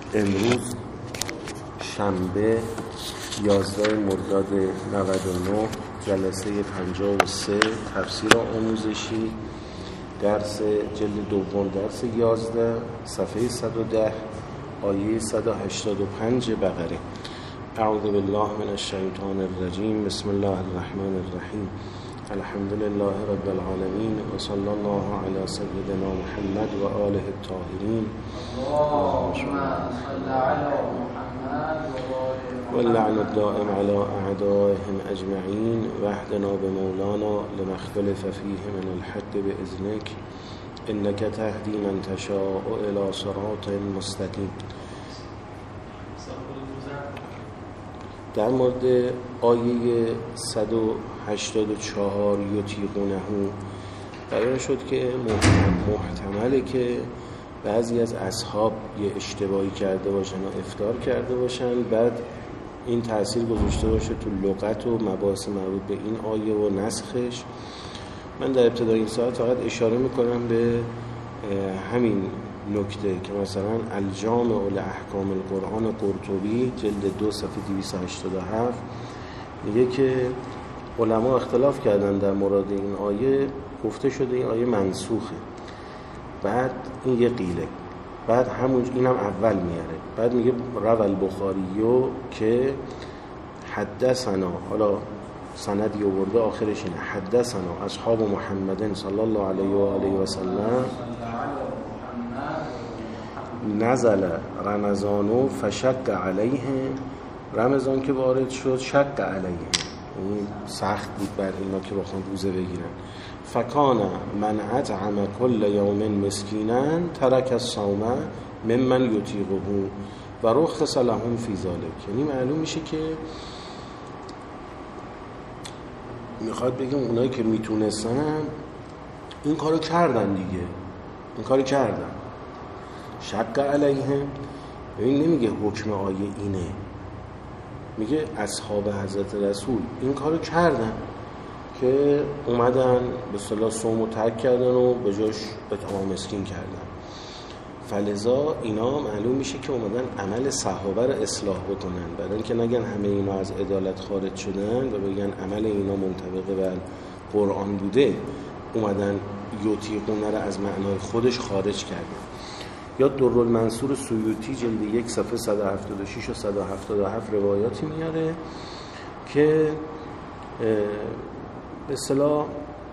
امروز شنبه 11 مرداد 99 جلسه 53 تفسیر آموزشی درس جلد دوم درس 11 صفحه 110 آیه 185 بقره. اعوذ بالله من الشیطان الرجیم. بسم الله الرحمن الرحیم. الحمد لله رب العالمین و صلی الله علی سیدنا محمد و آله الطاهرین. اللهم صل علی محمد و اللعن الدائم علی اعدائهم اجمعین واهدنا بمولانا لما اختلف فیه من الحق باذنک انک تهدی من تشاء الی صراط مستقیم. در مورد آیه 184 یطیقونه بیان شد که محتمله که بعضی از اصحاب یه اشتباهی کرده باشن و افطار کرده باشن، بعد این تأثیر گذاشته باشه تو لغت و مباحث مربوط به این آیه و نسخش. من در ابتدای این ساعت فقط اشاره میکنم به همین نکته که مثلا الجامع لاحکام القرآن قرطبی جلد 2 صفحه 287 میگه که علما اختلاف کردن در مورد این آیه، گفته شده این آیه منسوخه، بعد این یه قیله، بعد همون اینم اول میاره، بعد میگه روى البخاریو که حدثنا، حالا سندی آورده آخرش اینه حدثنا اصحاب محمد صلی الله علیه و آله و سلم نزل رمضانو فشق علیه، رمضان که وارد شد شق علیه، این سخت بود بر اینا که بخوان روزه بگیرن. فکان من اطعم کل یوم مسکینا ترک الصوم ممن یطیقه و رخص لهم فی ذلک. یعنی معلوم میشه که میخواد بگم اونایی که میتونستن این کارو کردن دیگه، این کارو کردن. شق علیهم، این نمیگه حکم آیه اینه، میگه اصحاب حضرت رسول این کارو کردن که اومدن به اصطلاح صوم رو ترک کردن و به جاش اطعام مسکین کردن. فلذا اینا معلوم میشه که اومدن عمل صحابه رو اصلاح بکنن، برای اینکه نگن همه اینا از عدالت خارج شدن و بگن عمل اینا منطبق بر قرآن بوده، اومدن یطیقونه رو از معنای خودش خارج کردن. یا درالمنصور سیوطی جلد 1 صفحه 176 و 177 روایاتی میاره که به اصطلاح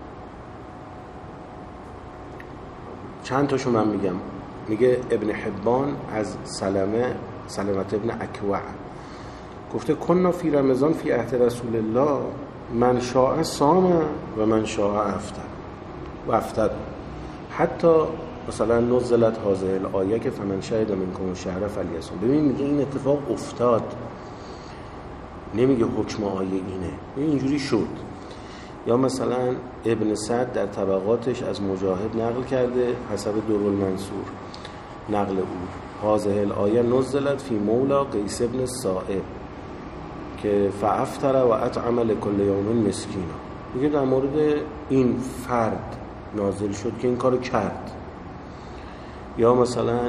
چند تاشو من میگم. میگه ابن حبان از سلمة ابن اکوع گفته کنا فی رمضان فی عهد رسول الله من شاء صام و من شاء افطر حتی مثلا نزلت هذه الآیه که فمن شهد منکم الشهر فلیصم. ببین میگه این اتفاق افتاد، نمیگه حکم آیه اینه، اینجوری شد. یا مثلا ابن سعد در طبقاتش از مجاهد نقل کرده حسب درالمنصور نقل او هذه الآیه نزلت فی مولا قیس ابن السائب که فافطر و اطعم لكل یوم مسکینا. میگه در مورد این فرد نازل شد که این کارو کرد. یا مثلا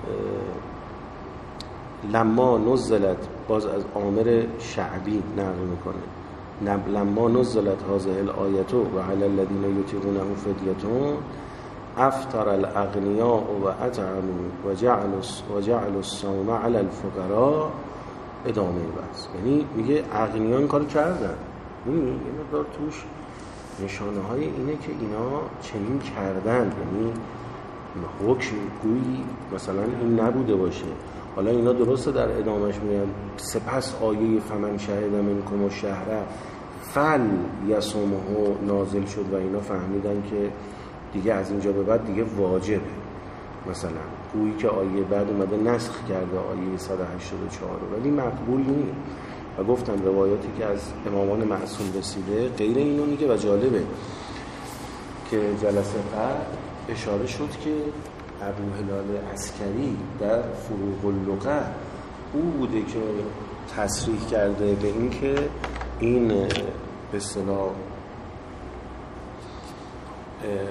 لما نزلت، باز از عامر شعبی نقل میکنه، لما نزلت هذه الآیه و علی الذین یطیقونه فدیه افطر الاغنیاء و اطعموا و جعلوا الصوم علی الفقراء ادامه بس. یعنی میگه اغنیا این کارو کردن. یه مقدار توش نشانه های اینه که اینا چنین کردن، یعنی حکم گویی مثلا این نبوده باشه. حالا اینا درسته در ادامهش میگن سپس آیه فمن شهد منکم الشهر فلیصمه نازل شد و اینا فهمیدن که دیگه از اینجا به بعد دیگه واجبه. مثلا گویی که آیه بعد اومده نسخ کرده آیه 184 رو، ولی مقبول نیست. و گفتم روایاتی که از امامان معصوم رسیده غیر اینو میگه. و جالبه که جلسه قبل اشاره شد که ابو هلال عسکری در فروغ اللغه او بوده که تصریح کرده به این که این به اصطلاح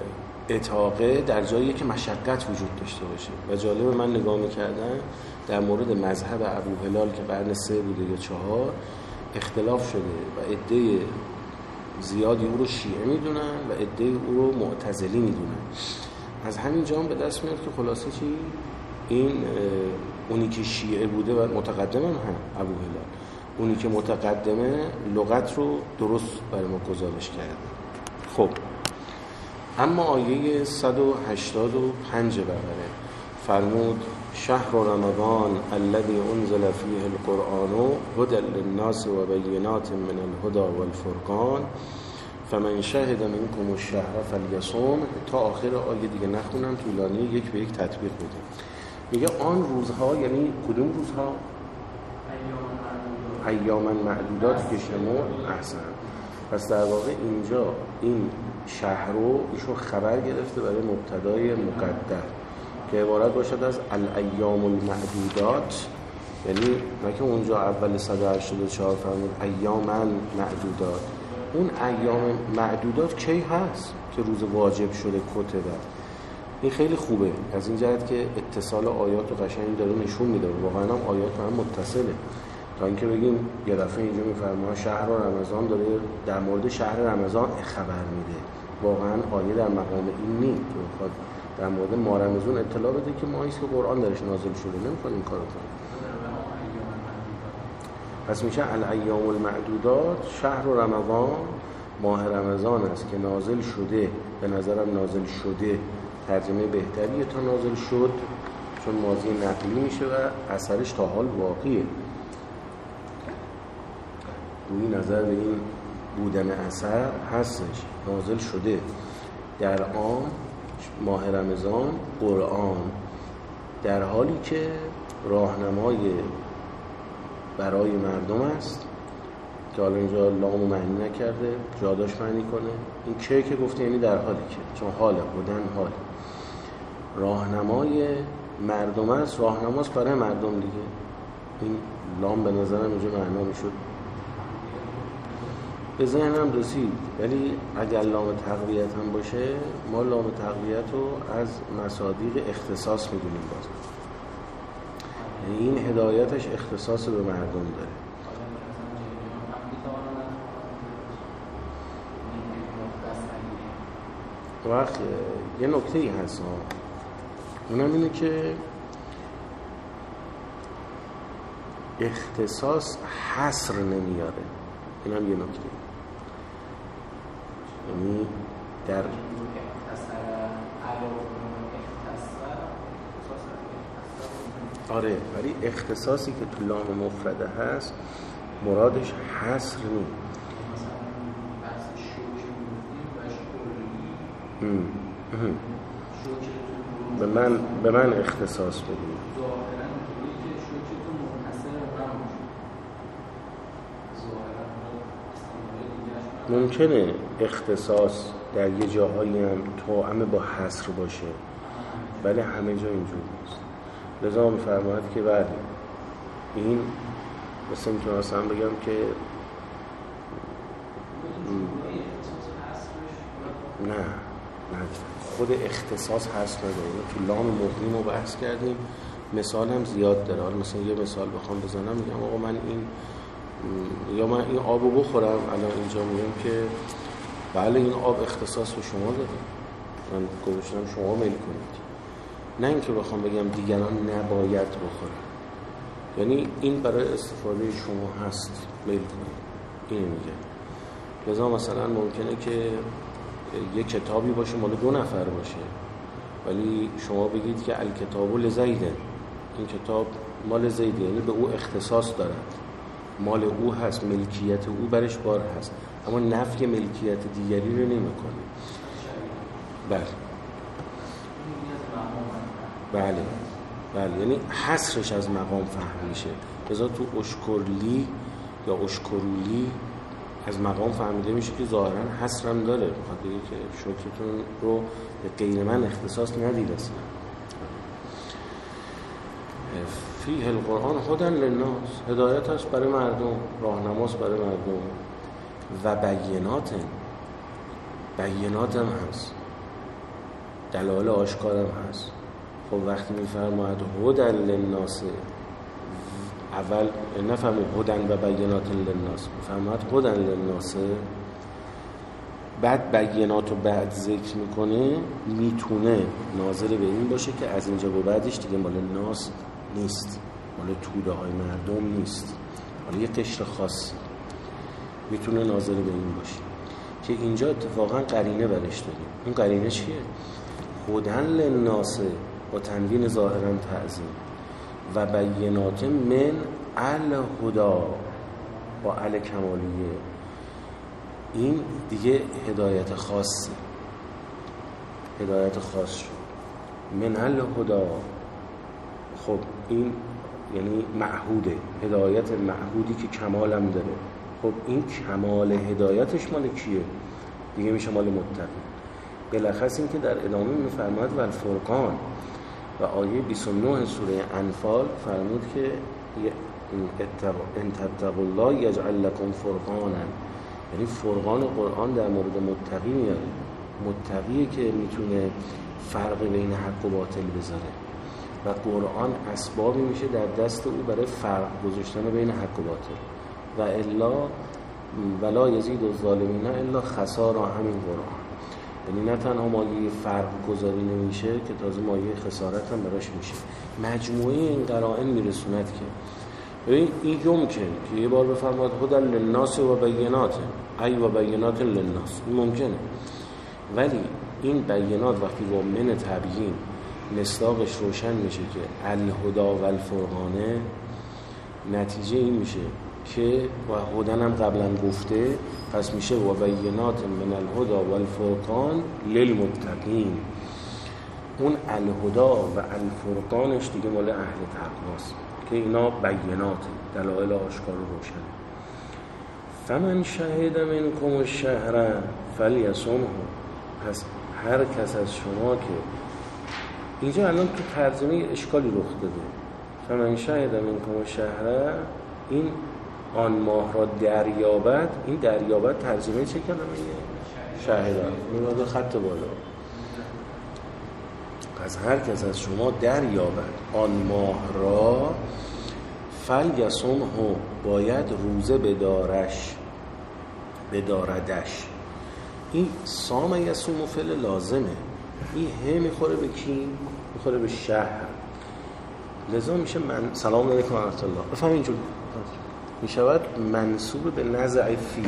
اطاقه در جایی که مشقت وجود داشته باشه. و جالب من نگاه می‌کردم در مورد مذهب ابوهلال که قرن 3 بوده یا 4 اختلاف شده و عده زیادی او رو شیعه میدونن و عده او رو معتزلی میدونن. از همین جام به دست میاد که خلاصه چی؟ این اونی که شیعه بوده و متقدم هم ابوهلال، اونی که متقدمه لغت رو درست برای ما گزارش کرده. خب اما آیه 185 بقره فرمود شهر رمضان الذي انزل فيه القرآن هدى للناس و بینات من الهدى والفرقان فمن شهد منكم الشهر فلیصم. تا آخر آیه دیگه نخونم، طولانی، یک به یک تطبیق بده. میگه آن روزها، یعنی کدوم روزها؟ ایام معدودات که شمرد. احسن. پس در واقع اینجا این شهر رو ایشون خبر گرفته برای مبتدای مقدر که عبارت باشد از الایام المعدودات، یعنی نه که اونجا اول 184 فرمود ایام معدودات. اون ایام معدودات کی هست که روز واجب شده کتبه؟ این خیلی خوبه از این جهت که اتصال آیات و قشنگ داره نشون میده. واقعا هم آیات هم متصله، تا اینکه بگیم یه دفعه اینجا میفرمایه شهر رمضان، داره در مورد شهر رمضان خبر میده. واقعا آیه در مقام این نیست که بخواد در مورد ماه رمضان اطلاع بده که ماهی است که قرآن درش نازل شده، نمیخواد این کارو کنه. پس میشه الایام المعدودات شهر رمضان، ماه رمضان است که نازل شده. به نظرم نازل شده ترجمه بهتریه تا نازل شد، چون ماضی نقلی میشه و اثرش تا حال واقعیه. روی نظر به این بودن اثر هستش. نازل شده در آن ماه رمضان قرآن، در حالی که راهنمای برای مردم است، که حالا اینجا لامو معنی نکرده، جاداش معنی کنه. این که گفته یعنی در حالی که، چون حاله بودن حال راهنمای مردم است، راهنماست برای مردم دیگه. این لام به نظرم اینجا معنا میشد، به ذهنم رسید. ولی اگر لام تقویت هم باشه، ما لام تقویت رو از مصادیق اختصاص میدونیم. باز این هدایتش اختصاص به مردم داره. وقت یه نکته ای هست اونم اینه که اختصاص حصر نمیاره. اینم یه نکته، یعنی در آره، ولی اختصاصی که تو لام مفرده هست مرادش حصر نیست. به من اختصاص بدید. ممکنه اختصاص در یه جاهایی هم توأم با حصر باشه، ولی همه جا اینجور نیست. لذا می‌فرماید که بله، این مثل میتونستم بگم که نه خود اختصاص هست نداره. تو لام مبنی رو بحث کردیم، مثال هم زیاد داره. حالا مثلا یه مثال بخوام بزنم، میگم آقا من این آبو بخورم، الان اینجا میگم که بله این آب اختصاص به شما داده، من گذاشتم شما میل کنید، نه اینکه بخوام بگم دیگران نباید بخورن. یعنی این برای استفاده شما هست، میل کنید. اینو میگم. لذا مثلا ممکنه که یک کتابی باشه مال 2 نفر باشه، ولی شما بگید که الکتاب لزیدن، این کتاب مال زیده، یعنی به او اختصاص دارد، مال او هست، ملکیت او برش بار هست، اما نفی ملکیت دیگری رو نمی‌کنه. بله، یعنی حصرش از مقام فهم میشه. لذا تو اشکرلی یا اشکرولی از مقام فهمیده میشه که ظاهرا حصر هم داره، بخاطر اینکه شکرتون رو به غیر من اختصاص ندید اصلا. فیه القرآن هدی للناس، هدایت هست برای مردم، راهنماست برای مردم. و بینات هم هست. دلایل آشکارم هست. خب وقتی میفرماید هدن للناس، اول نفرماید هدن و بینات للناس، میفرماید هدن للناس، بعد بینات رو بعد ذکر میکنه، میتونه ناظر به این باشه که از اینجا به بعدش دیگه مال ناس نیست، مال توده های مردم نیست، مال یه قشر خاصی، میتونه ناظر به این باشه که اینجا اتفاقا قرینه برش داریم. اون قرینه چیه؟ هدن للناس با تنوین ظاهرا تعظیم و بینات من الهدا با ال کمالیه. این دیگه هدایت خاصه، هدایت خاص شد من الهدا. خب این یعنی معهوده، هدایت معهودی که کمال هم داره. خب این کمال هدایتش مال کیه؟ دیگه میشه مال متقین. بلخص این که در ادامه میفرماید و الفرقان و آیه 29 سوره انفال فرمود که ان تتقوا الله یجعل لکم فرقانا، یعنی فرقان قرآن در مورد متقی میاره. متقیه که میتونه فرق بین حق و باطل بذاره و قرآن اسبابی میشه در دست او برای فرق گذاشتن بین حق و باطل. و الا ولا یزید الظالمین الا خسارا. همین قرآن یعنی نه تنها مایه فرق گذاری نمیشه که تازه مایه خسارت هم براش میشه. مجموعه این قرائن میرسوند که ببین این یمکن که یه بار بفرماد هدن للناس و بینات، ای و بینات للناس، این ممکنه، ولی این بینات وقتی با من تبیین مصداقش روشن میشه که الهدا و الفرقانه، نتیجه این میشه که و هدن هم قبلا گفته، پس میشه و بینات من الهدا و الفرقان للمتقین. اون الهدا و الفرقانش دیگه مال اهل تقواست که اینا بینات، دلایل آشکار و روشن. فمن شهد منکم الشهر فلیصمه. پس هر کس از شما که اینجا الان تو ترجمه اشکالی رخ داده، فمن شهد منکم الشهر، این آن ماه را دریابد، این دریابد ترجمه چه کلمه؟ شاهد. میاد خط بالا. پس هر کس از شما دریابد آن ماه را، فلیصمه، باید روزه بداردش. این سام یصوم فعل لازمه، این ه میخوره به کی؟ میخوره به شهر، لذا میشه من سلام علیکم و رحمت الله. بفهم اینجور میشود منصوب به نزع فی.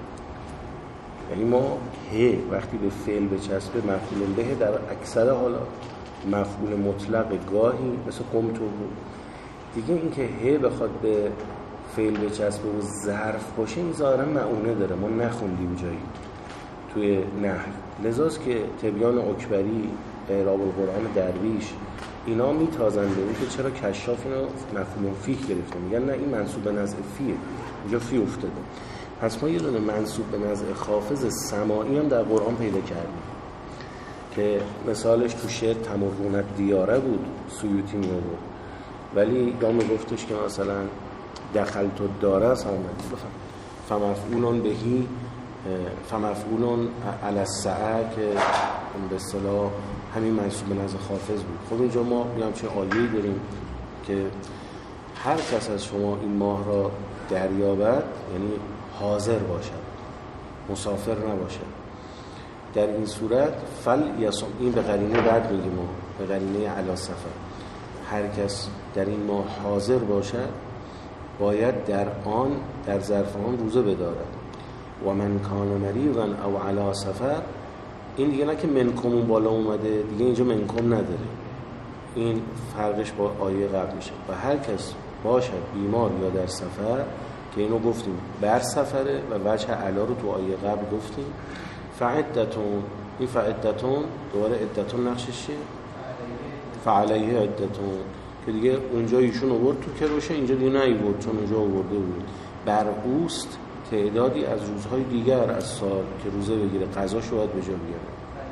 یعنی ما ه وقتی به فعل بچسبه مفعول به در اکثر حالات مفعول مطلق، گاهی مثل قمت بود دیگه. این که ه بخواد به فعل بچسبه و ظرف باشه، این ظاهرا معونه داره، ما نخوندیم جایی توی نحو. لذاست که تبیان اکبری، اعراب القرآن درویش، اینا میتازن به این که چرا کشاف اینو مفهوم فیه گرفته، میگن نه این منصوب به نزع فیه، اینجا فی افتاده. پس ما یه دونه منصوب به نزع خافض سماعی هم در قرآن پیدا کردیم که مثالش تو شعر تمرونت دیاره بود، سیوطی می آورد، ولی یا میگفتش که مثلا دخلت الدار است آمد، فمفعولون بهی، فمفعولون علی السعه که به اصطلاح همین منصوب به نزع خافض بود. خب اینجا ما میگم چه آیه‌ای داریم که هر کس از شما این ماه را دریابد، یعنی حاضر باشد، مسافر نباشد. در این صورت فلیصم، این به قرینه بعد میگیم، به قرینه علی سفر، هر کس در این ماه حاضر باشد باید در آن، در ظرف آن روزه بدارد. و من کان مریضا او علی سفر، این دیگه نه که منکم بالا اومده، دیگه اینجا منکم نداره، این فرقش با آیه قبل میشه. و هر کس باشد بیمار یا در سفر، که اینو گفتیم بر سفره و وجه علا رو تو آیه قبل گفتیم. فعدتون، این فعدتون دوباره عدتون نقشش چیه؟ فعلیه عدتون، که دیگه اونجا ایشون آورد تو کروشه، اینجا دیگه نیورد چون اونجا آورده بود. بر اوست تعدادی از روزهای دیگر از سال که روزه بگیره، قضاشو باید به جا بیاره.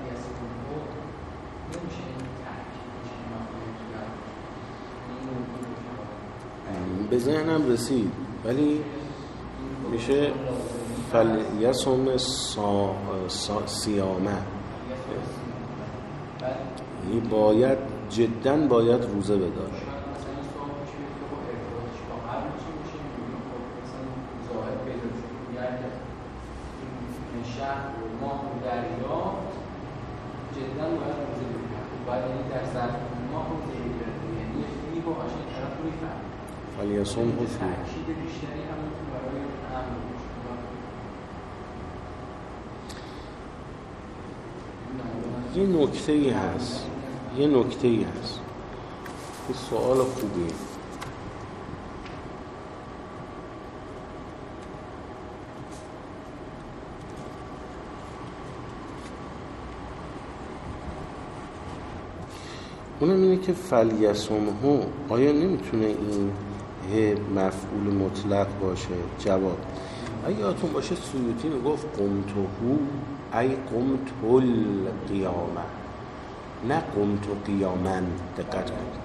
به ذهنم رسید ولی میشه فلیصم سیامه. یعنی باید جدا باید روزه بداره. شهر و ماه و دریا جدا باید روزه بگیرد. باید یعنی در ظرف ماه روزه بگیرد. یعنی یه فیلی با قشنگ طرف روی فهم. فلیصومه فی تأکید بیشتری هم برای امر باشه. یه نکته ای هست. این سوال خوبیه. اونم اینه که فلیصومه آیا نمیتونه این مفعول مطلق باشه؟ جواب اگه یادتون باشه سیوطی میگفت قمتهو ای قمت القیامه نه قمت قیامن. دقت کنید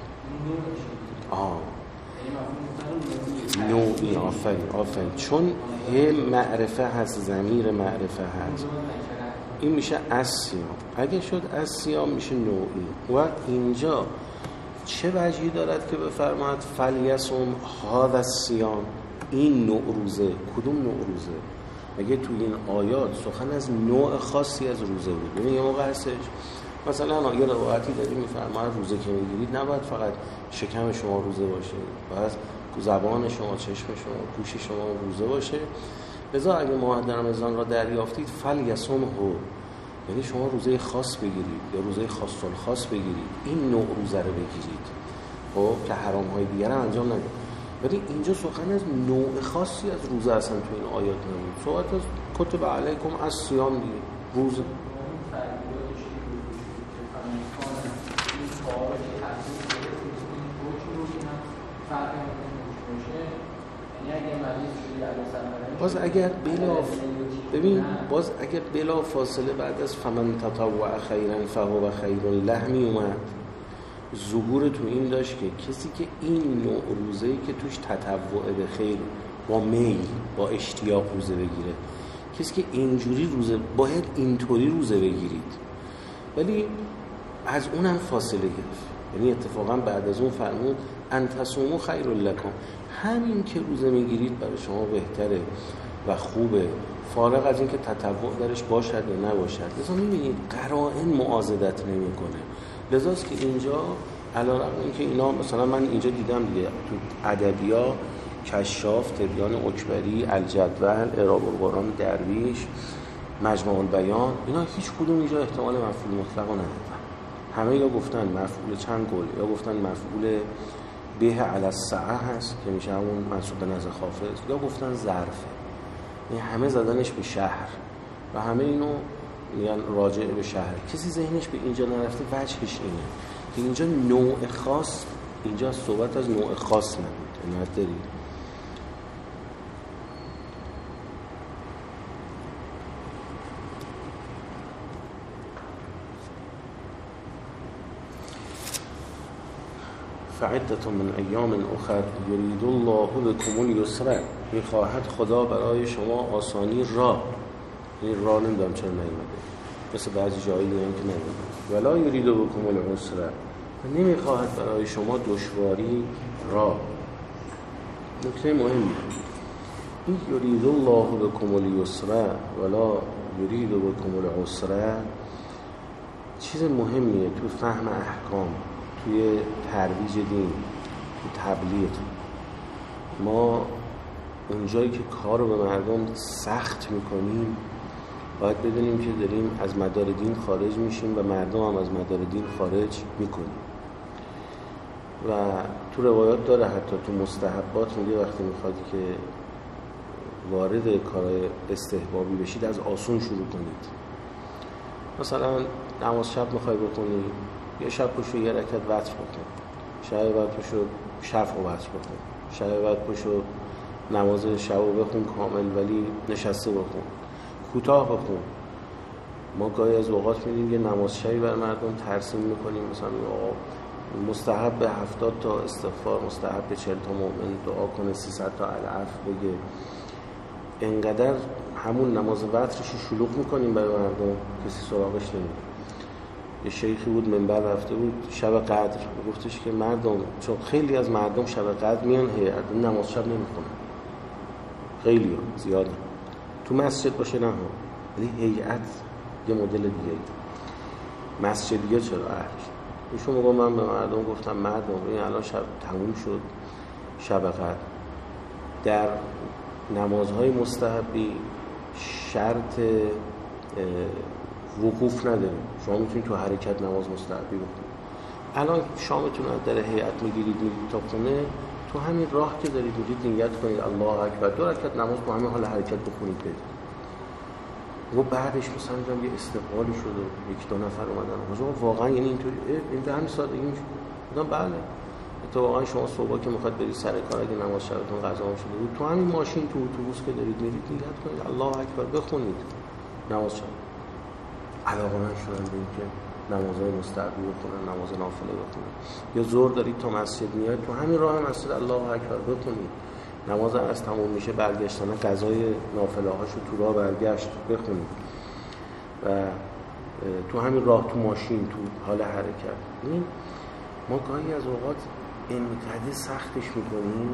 نوعی. آفرین چون معرفه هست، ضمیر معرفه هست، این میشه از سیام. اگه شد از سیام میشه نوعی. و اینجا چه وجهی دارد که بفرماید فلیصوم هذا الصیام، این نوع روزه؟ کدوم نوع روزه؟ اگه توی این آیات سخن از نوع خاصی از روزه بود. ببین یه موقع هستش مثلا یه روایتی داریم میفرماید روزه که میگیرید نباید فقط شکم شما روزه باشه، باید زبان شما، چشم شما، گوش شما روزه باشه. لذا اگه ماه رمضان را دریافتید فلیصومه، یعنی شما روزه خاص بگیرید یا روزه خاص الخاص بگیرید، این نوع روزه رو بگیرید خب که حرام های دیگر هم انجام ندید. ولی اینجا سخن از نوع خاصی از روزه اصلا تو این آیات نمید. صحبت از کتب علیکم از صیام دیگه روزه. باز اگر بلا فاصله بعد از فمن تطوع خیرا فهو خیر له می اومد، ظهور تو این داشت که کسی که این نوع روزه‌ای که توش تطوع به خیر با میل با اشتیاق روزه بگیره، کسی که اینجوری روزه باید اینطوری روزه بگیرید. ولی از اونم فاصله گرفت، یعنی اتفاقا بعد از اون فرمود ان تصوموا خیر لکم، همین که روزه میگیرید برای شما بهتره و خوبه، فارغ از این که تطوع درش باشد یا نباشد. لذا میبینید قرائن معاضدت نمیکنه. لذاست که اینجا علیرغم اینکه اینا مثلا من اینجا دیدم دیگه تو ادبیات کشاف، تبیان اکبری، الجدول، اعراب القرآن درویش، مجموع البیان، اینا هیچ کدوم اینجا احتمال مفعول مطلق رو ندادن. همه یا گفتن مفعول چند گل، یا گفتن مفعول به علی السعه هست که میشه همون منصوب به نزد خافض، یا گفتن ظرفه. این همه زدنش به شهر و همه اینو میگن راجع به شهر. کسی ذهنش به اینجا نرفته وجهش اینه که اینجا نوع خاص، اینجا صحبت از نوع خاص نبود. عنایت دارید؟ فعدة من ایام اخر یرید الله بكم اليسر، میخواهد خدا برای شما آسانی را، این را نمیدونم چرا نیومده، مثل بعضی جایی دیگه که نیومده، ولا یرید بكم العسر، نمیخواهد برای شما دشواری را. نکته مهمی این یرید الله بكم اليسر ولا یرید بكم العسر چیز مهمیه تو فهم احکام، توی ترویج دین، توی تبلیغ. ما اونجایی که کار رو به مردم سخت میکنیم باید بدونیم که داریم از مدار دین خارج میشیم و مردم هم از مدار دین خارج میکنیم. و تو روایات داره، حتی تو مستحبات میگه وقتی میخوادی که وارد کارهای استحبابی بشید از آسون شروع کنید. مثلا نماز شب میخوای بکنی، یه شب پشو یه رکعت وتر بکن، شب بعد پشو شفع و وتر بکن، شب بعد پشو نماز شب رو بخون کامل ولی نشسته بخون، کوتاه بخون. ما گاهی از اوقات میدیم یه نماز شبی بر مردم ترسیم میکنیم، مثلا مستحب به 70 تا استغفار، مستحب به 40 تا مؤمن دعا کنه، 300 تا العفو بگه. انقدر همون نماز وترش شلوغ میکنیم برای مردم کسی سراغش نمیره. یه شیخی بود منبر رفته بود شب قدر، گفتش که مردم، چون خیلی از مردم شب قدر میان هیئت نماز شب نمیخونن، خیلی زیاد تو مسجد باشه نه ها، ولی هیئت یه مدل دیگه. مسجدیه چرا اهلش؟ ایشون میگه من به مردم گفتم مردم این الان شب تموم شد شب قدر، در نمازهای مستحبی شرط وقوف نداره، شما میتونید تو حرکت نماز مستحبی بخونید. الان شامتون از در هیئت میگیرید تا خونه، تو همین راه که دارید میرید نیت کنید الله اکبر، 2 رکعت نماز با همین حال حرکت بخونید برید. و بعدش مثلا یه استقبالی شد و 1-2 نفر اومدن، حاجا واقعا یعنی اینطوری این به همین سادگی میشه؟ گفتم بله. تو واقعا شما صبح که میخواد برید سر کار، اگه نماز شبتون قضا شده بود، تو همین ماشین تو اتوبوس که دارید میرید نیت کنید الله اکبر بخونید نماز شب. علاقه‌مند شدن به اینکه نمازهای مستحبی بخونن، نماز نافله بخونن. یا ظهر دارید تا مسجد میاد، تو همین راه مسجد الله اکبر بخونید. نماز از تموم میشه برگشتن قضای نافله هاشو تو راه برگشت بخونید. و تو همین راه تو ماشین تو حال حرکت. این ما گاهی از اوقات اینقدر سختش میکنیم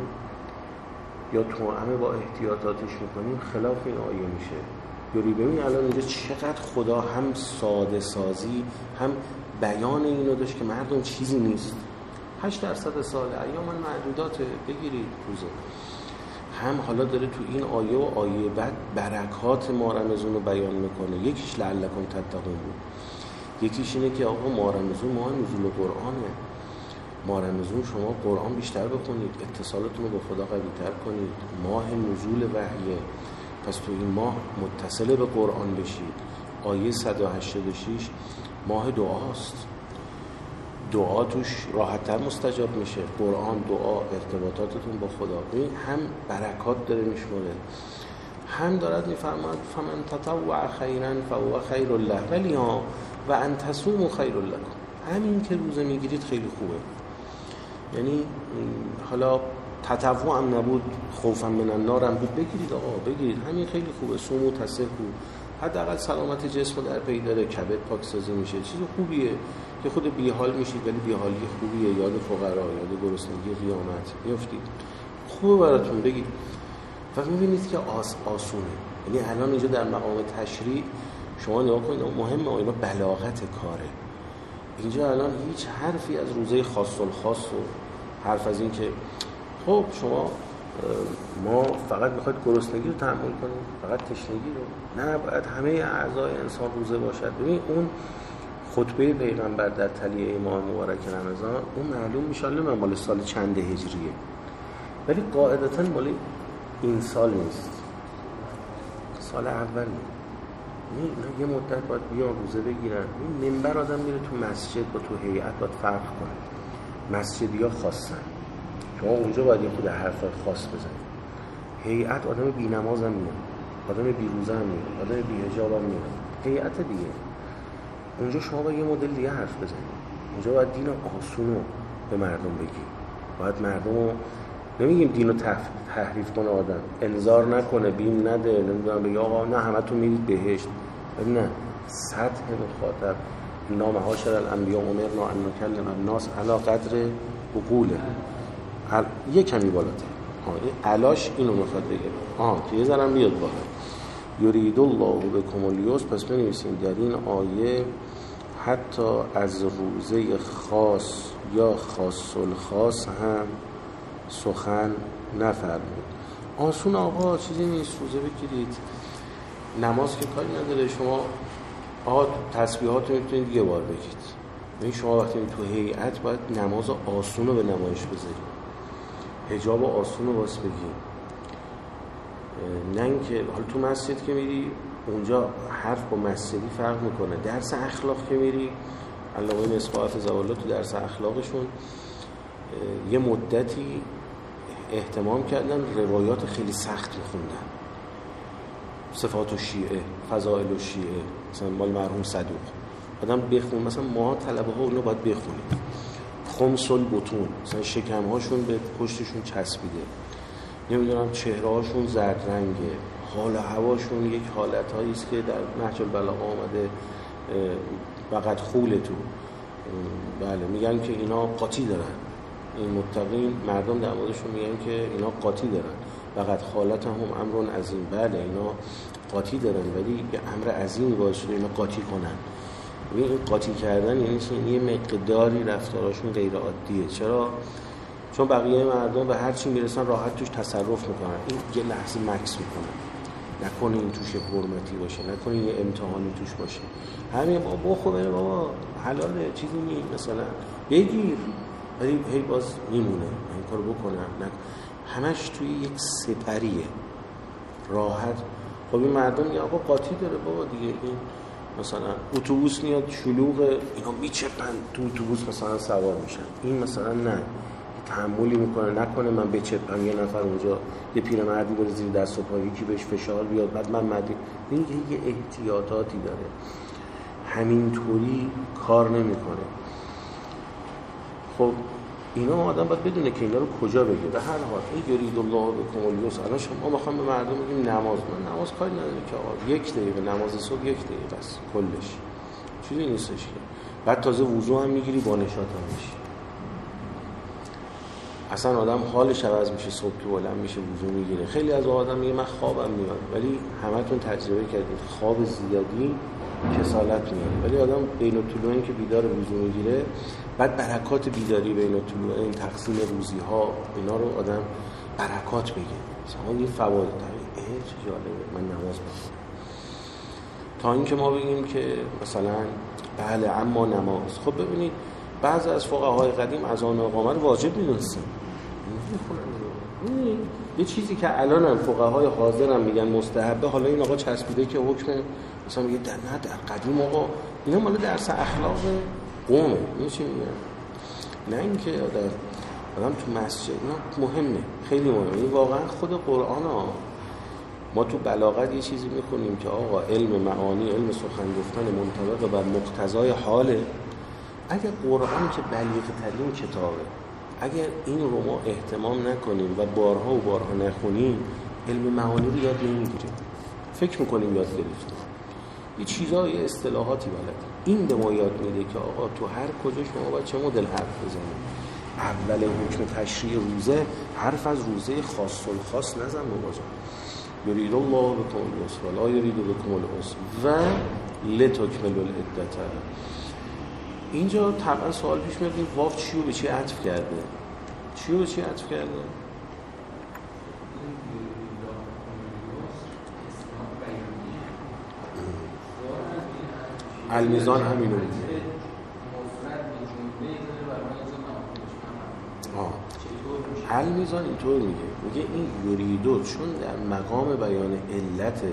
یا توأمه با احتیاطاتش میکنیم خلاف این آیه میشه. یوری ببین الان اینجا چقدر خدا هم ساده سازی هم بیان اینو داشت که مردم چیزی نیست. 8% سال ایام معدودات بگیرید روزه. هم حالا داره تو این آیه و آیه بعد برکات ماه رمضان رو بیان میکنه. یکیش لعلکم تتقون بود، یکیش اینه که آقا ماه رمضان ماه نزول قرآنه. ماه رمضان شما قرآن بیشتر بخونید، اتصالتون رو با خدا قوی‌تر کنید. ماه نزول وحیه، پس تو این ماه متصل به قرآن بشید. آیه 186 ماه دعاست، دعا توش راحت‌تر مستجاب میشه. قرآن، دعا، ارتباطاتتون با خدا، این هم برکات داره میشمره، هم دارد میفرماد فمن تطوع خیرا فهو خیر له ولی ها و ان تصوموا خیر لکم. همین که روزه میگیرید خیلی خوبه. یعنی حالا تطوع هم نبود، خوفا من النار هم بود، بگیرید آقا بگیرید، همین خیلی خوبه. صوموا تصحوا، حداقل سلامت جسم در پی داره، کبد پاکسازی میشه، چیز خوبیه که خود بیحال میشید ولی بیحالی خوبیه. یاد فقرا، یاد گرسنگی قیامت میافتید، خوبه براتون بگید. و میبینید که آسونه. یعنی الان اینجا در مقام تشریع شما نگاه کنید، مهمه اینا بلاغت کاره. اینجا الان هیچ حرفی از روزه خاص الخاص و حرف از این که خب شما ما فقط میخواید گرسنگی رو تحمل کنید، فقط تشنگی رو، نه باید همه اعضای انسان روزه باشد. ببین اون خطبه پیغمبر در تلیه ماه مبارک رمضان اون معلوم میشه مال سال چند هجریه، ولی قاعدتاً مال این سال نیست، سال اولی. یه مدت باید بیان روزه بگیرن. این منبر آدم میره تو مسجد با تو هیئت باید فرق کنه. مسجدیا خاصن، شما اونجا باید یه خود حرف خاص بزنید. هیئت آدم بی نماز هم میاد، آدم بی روزه هم میاد، آدم بی حجاب هم میاد. هیئت دیگه اونجا شما باید یه مدل دیگه حرف بزنید. اونجا باید دین آسونو به مردم بگی، باید مردم رو نمیگیم دینو تحریف کنه، آدم انذار نکنه، بیم نده، نمیدونم بگه آقا نه همتون میرید بهشت، نه. سطح مخاطب نام هاشر الانبیاء امرنا ان نکلم الناس علی قدر عقوله، یه کمی بالاتر. علاش اینو میخواد بگه که یه ذرم بیاد بالا. یرید الله بکم الیسر. پس بنویسیم در این آیه حتی از روزه خاص یا خاص الخاص هم سخن نفرمود. آسون آقا چیزی نیست، روزه بگیرید، نماز که کاری نداره. شما آقا تسبیحات رو میتونید یه بار بگید. این شما وقتی تو هیئت باید نماز آسون رو به نمایش بذارید، حجاب آسون رو واسه بگید، نه اینکه حالا تو مسجد که میری اونجا حرف با مسجدی فرق میکنه. درس اخلاق که میری علامه مصباح حفظه‌الله تو درس اخلاقشون یه مدتی اهتمام کردن روایات خیلی سخت میخوندن، صفات الشیعه، فضائل الشیعه، مثلا مال مرحوم صدوق آدم بخون، مثلا ما طلبه ها اونو باید بخونید. خمس البطون، مثلا شکم هاشون به پشتشون چسبیده، نمیدونم چهره هاشون زرد رنگه، حال و هواشون یک حالت هایی است که در نهج البلاغه آمده وقت خولتو، بله میگن که اینا قاطی دارن، این متقین مردم در موردشون میگن که اینا قاطی دارن، وقت خالتهم امر عظیم، بله اینا قاطی دارن ولی یه امر عظیم باعث شده اینا قاطی کنن. این قاطی کردن یعنی یه مقداری رفتاراشون غیر عادیه. چرا؟ چون بقیه مردم به هر چی میرسن راحت توش تصرف میکنن، این یه لحظه مکس میکنن، نکنه این توش حرمتی باشه، نکنه یه امتحانی توش باشه، همین بابا بره بابا حلاله چیزی نیست مثلا بگیر، ولی هی باز میمونه این کارو بکنم، همش توی یک سپریه راحت. خب این مردم میگن آقا قاطی داره بابا دیگه، این مثلا اتوبوس میاد شلوغ، اینا میچپن تو اتوبوس مثلا سوار میشن، این مثلا نه تحملی میکنه، نکنه من بچپم یه نفر اونجا یه پیرمردی بره زیر دست و پا یکی بهش فشار بیاد بعد من مدی، این یه احتیاطاتی داره، همینطوری کار نمیکنه. خب اینا آدم باید بدونه که اینا رو کجا بگه. به هر حال این یرید الله بکم الیسر، الان شما میخوام به مردم بگیم نماز، من نماز کاری نداره که آقا یک دقیقه نماز صبح یک دقیقه بس کلش چیزی نیستش که بعد تازه وضو هم میگیری با نشاط هم میشی، اصلا آدم حالش عوض میشه، صبح که بلند میشه وضو میگیره. خیلی از آدم میگه من خوابم میاد، ولی همتون تجربه کردید خواب زیادی کسالت میاد، ولی آدم بین الطلوعین که بیدار وضو میگیره، بعد برکات بیداری بین الطلوعین، تقسیم روزی ها، اینا رو آدم برکات بگه، مثلا یه فواید چه جالبه من نماز بخونم، تا اینکه ما بگیم که مثلا بله اما نماز. خب ببینید بعضی از فقهای قدیم اذان و اقامه رو واجب می‌دونستن، یه چیزی که الان هم فقهای حاضر هم میگن مستحبه، حالا این آقا چسبیده که حکم مثلا میگه در قدیم آقا اینا مال درس اخلاق قومه، این چی میگن؟ نه اینکه آدم تو مسجد، اینا مهمه، خیلی مهمه. این واقعا خود قرآن ها، ما تو بلاغت یه چیزی میکنیم که آقا علم معانی، علم سخن گفتن منطبق بر مقتضای حاله. اگر قرآن که بلیغ ترین کتابه، اگر این رو ما اهتمام نکنیم و بارها و بارها نخونیم، علم معانی رو یاد نمیگیریم، فکر میکنیم یاد گرفتیم، یه چیزا یه اصطلاحاتی بلدیم. این به ما یاد میده که آقا تو هر کجا شما باید چه مدل حرف بزنیم. اول حکم تشریع روزه، حرف از روزه خاص الخاص نزن بابا جان. یرید الله بکم الیسر ولا یرید بکم العسر و لتکملوا العدة. اینجا طبعا سوال پیش میاد این واو چی رو به چی عطف کرده؟ چی رو به چی عطف کرده؟ المیزان همینو میگه. المیزان اینطور میگه این یریدو چون در مقام بیان علته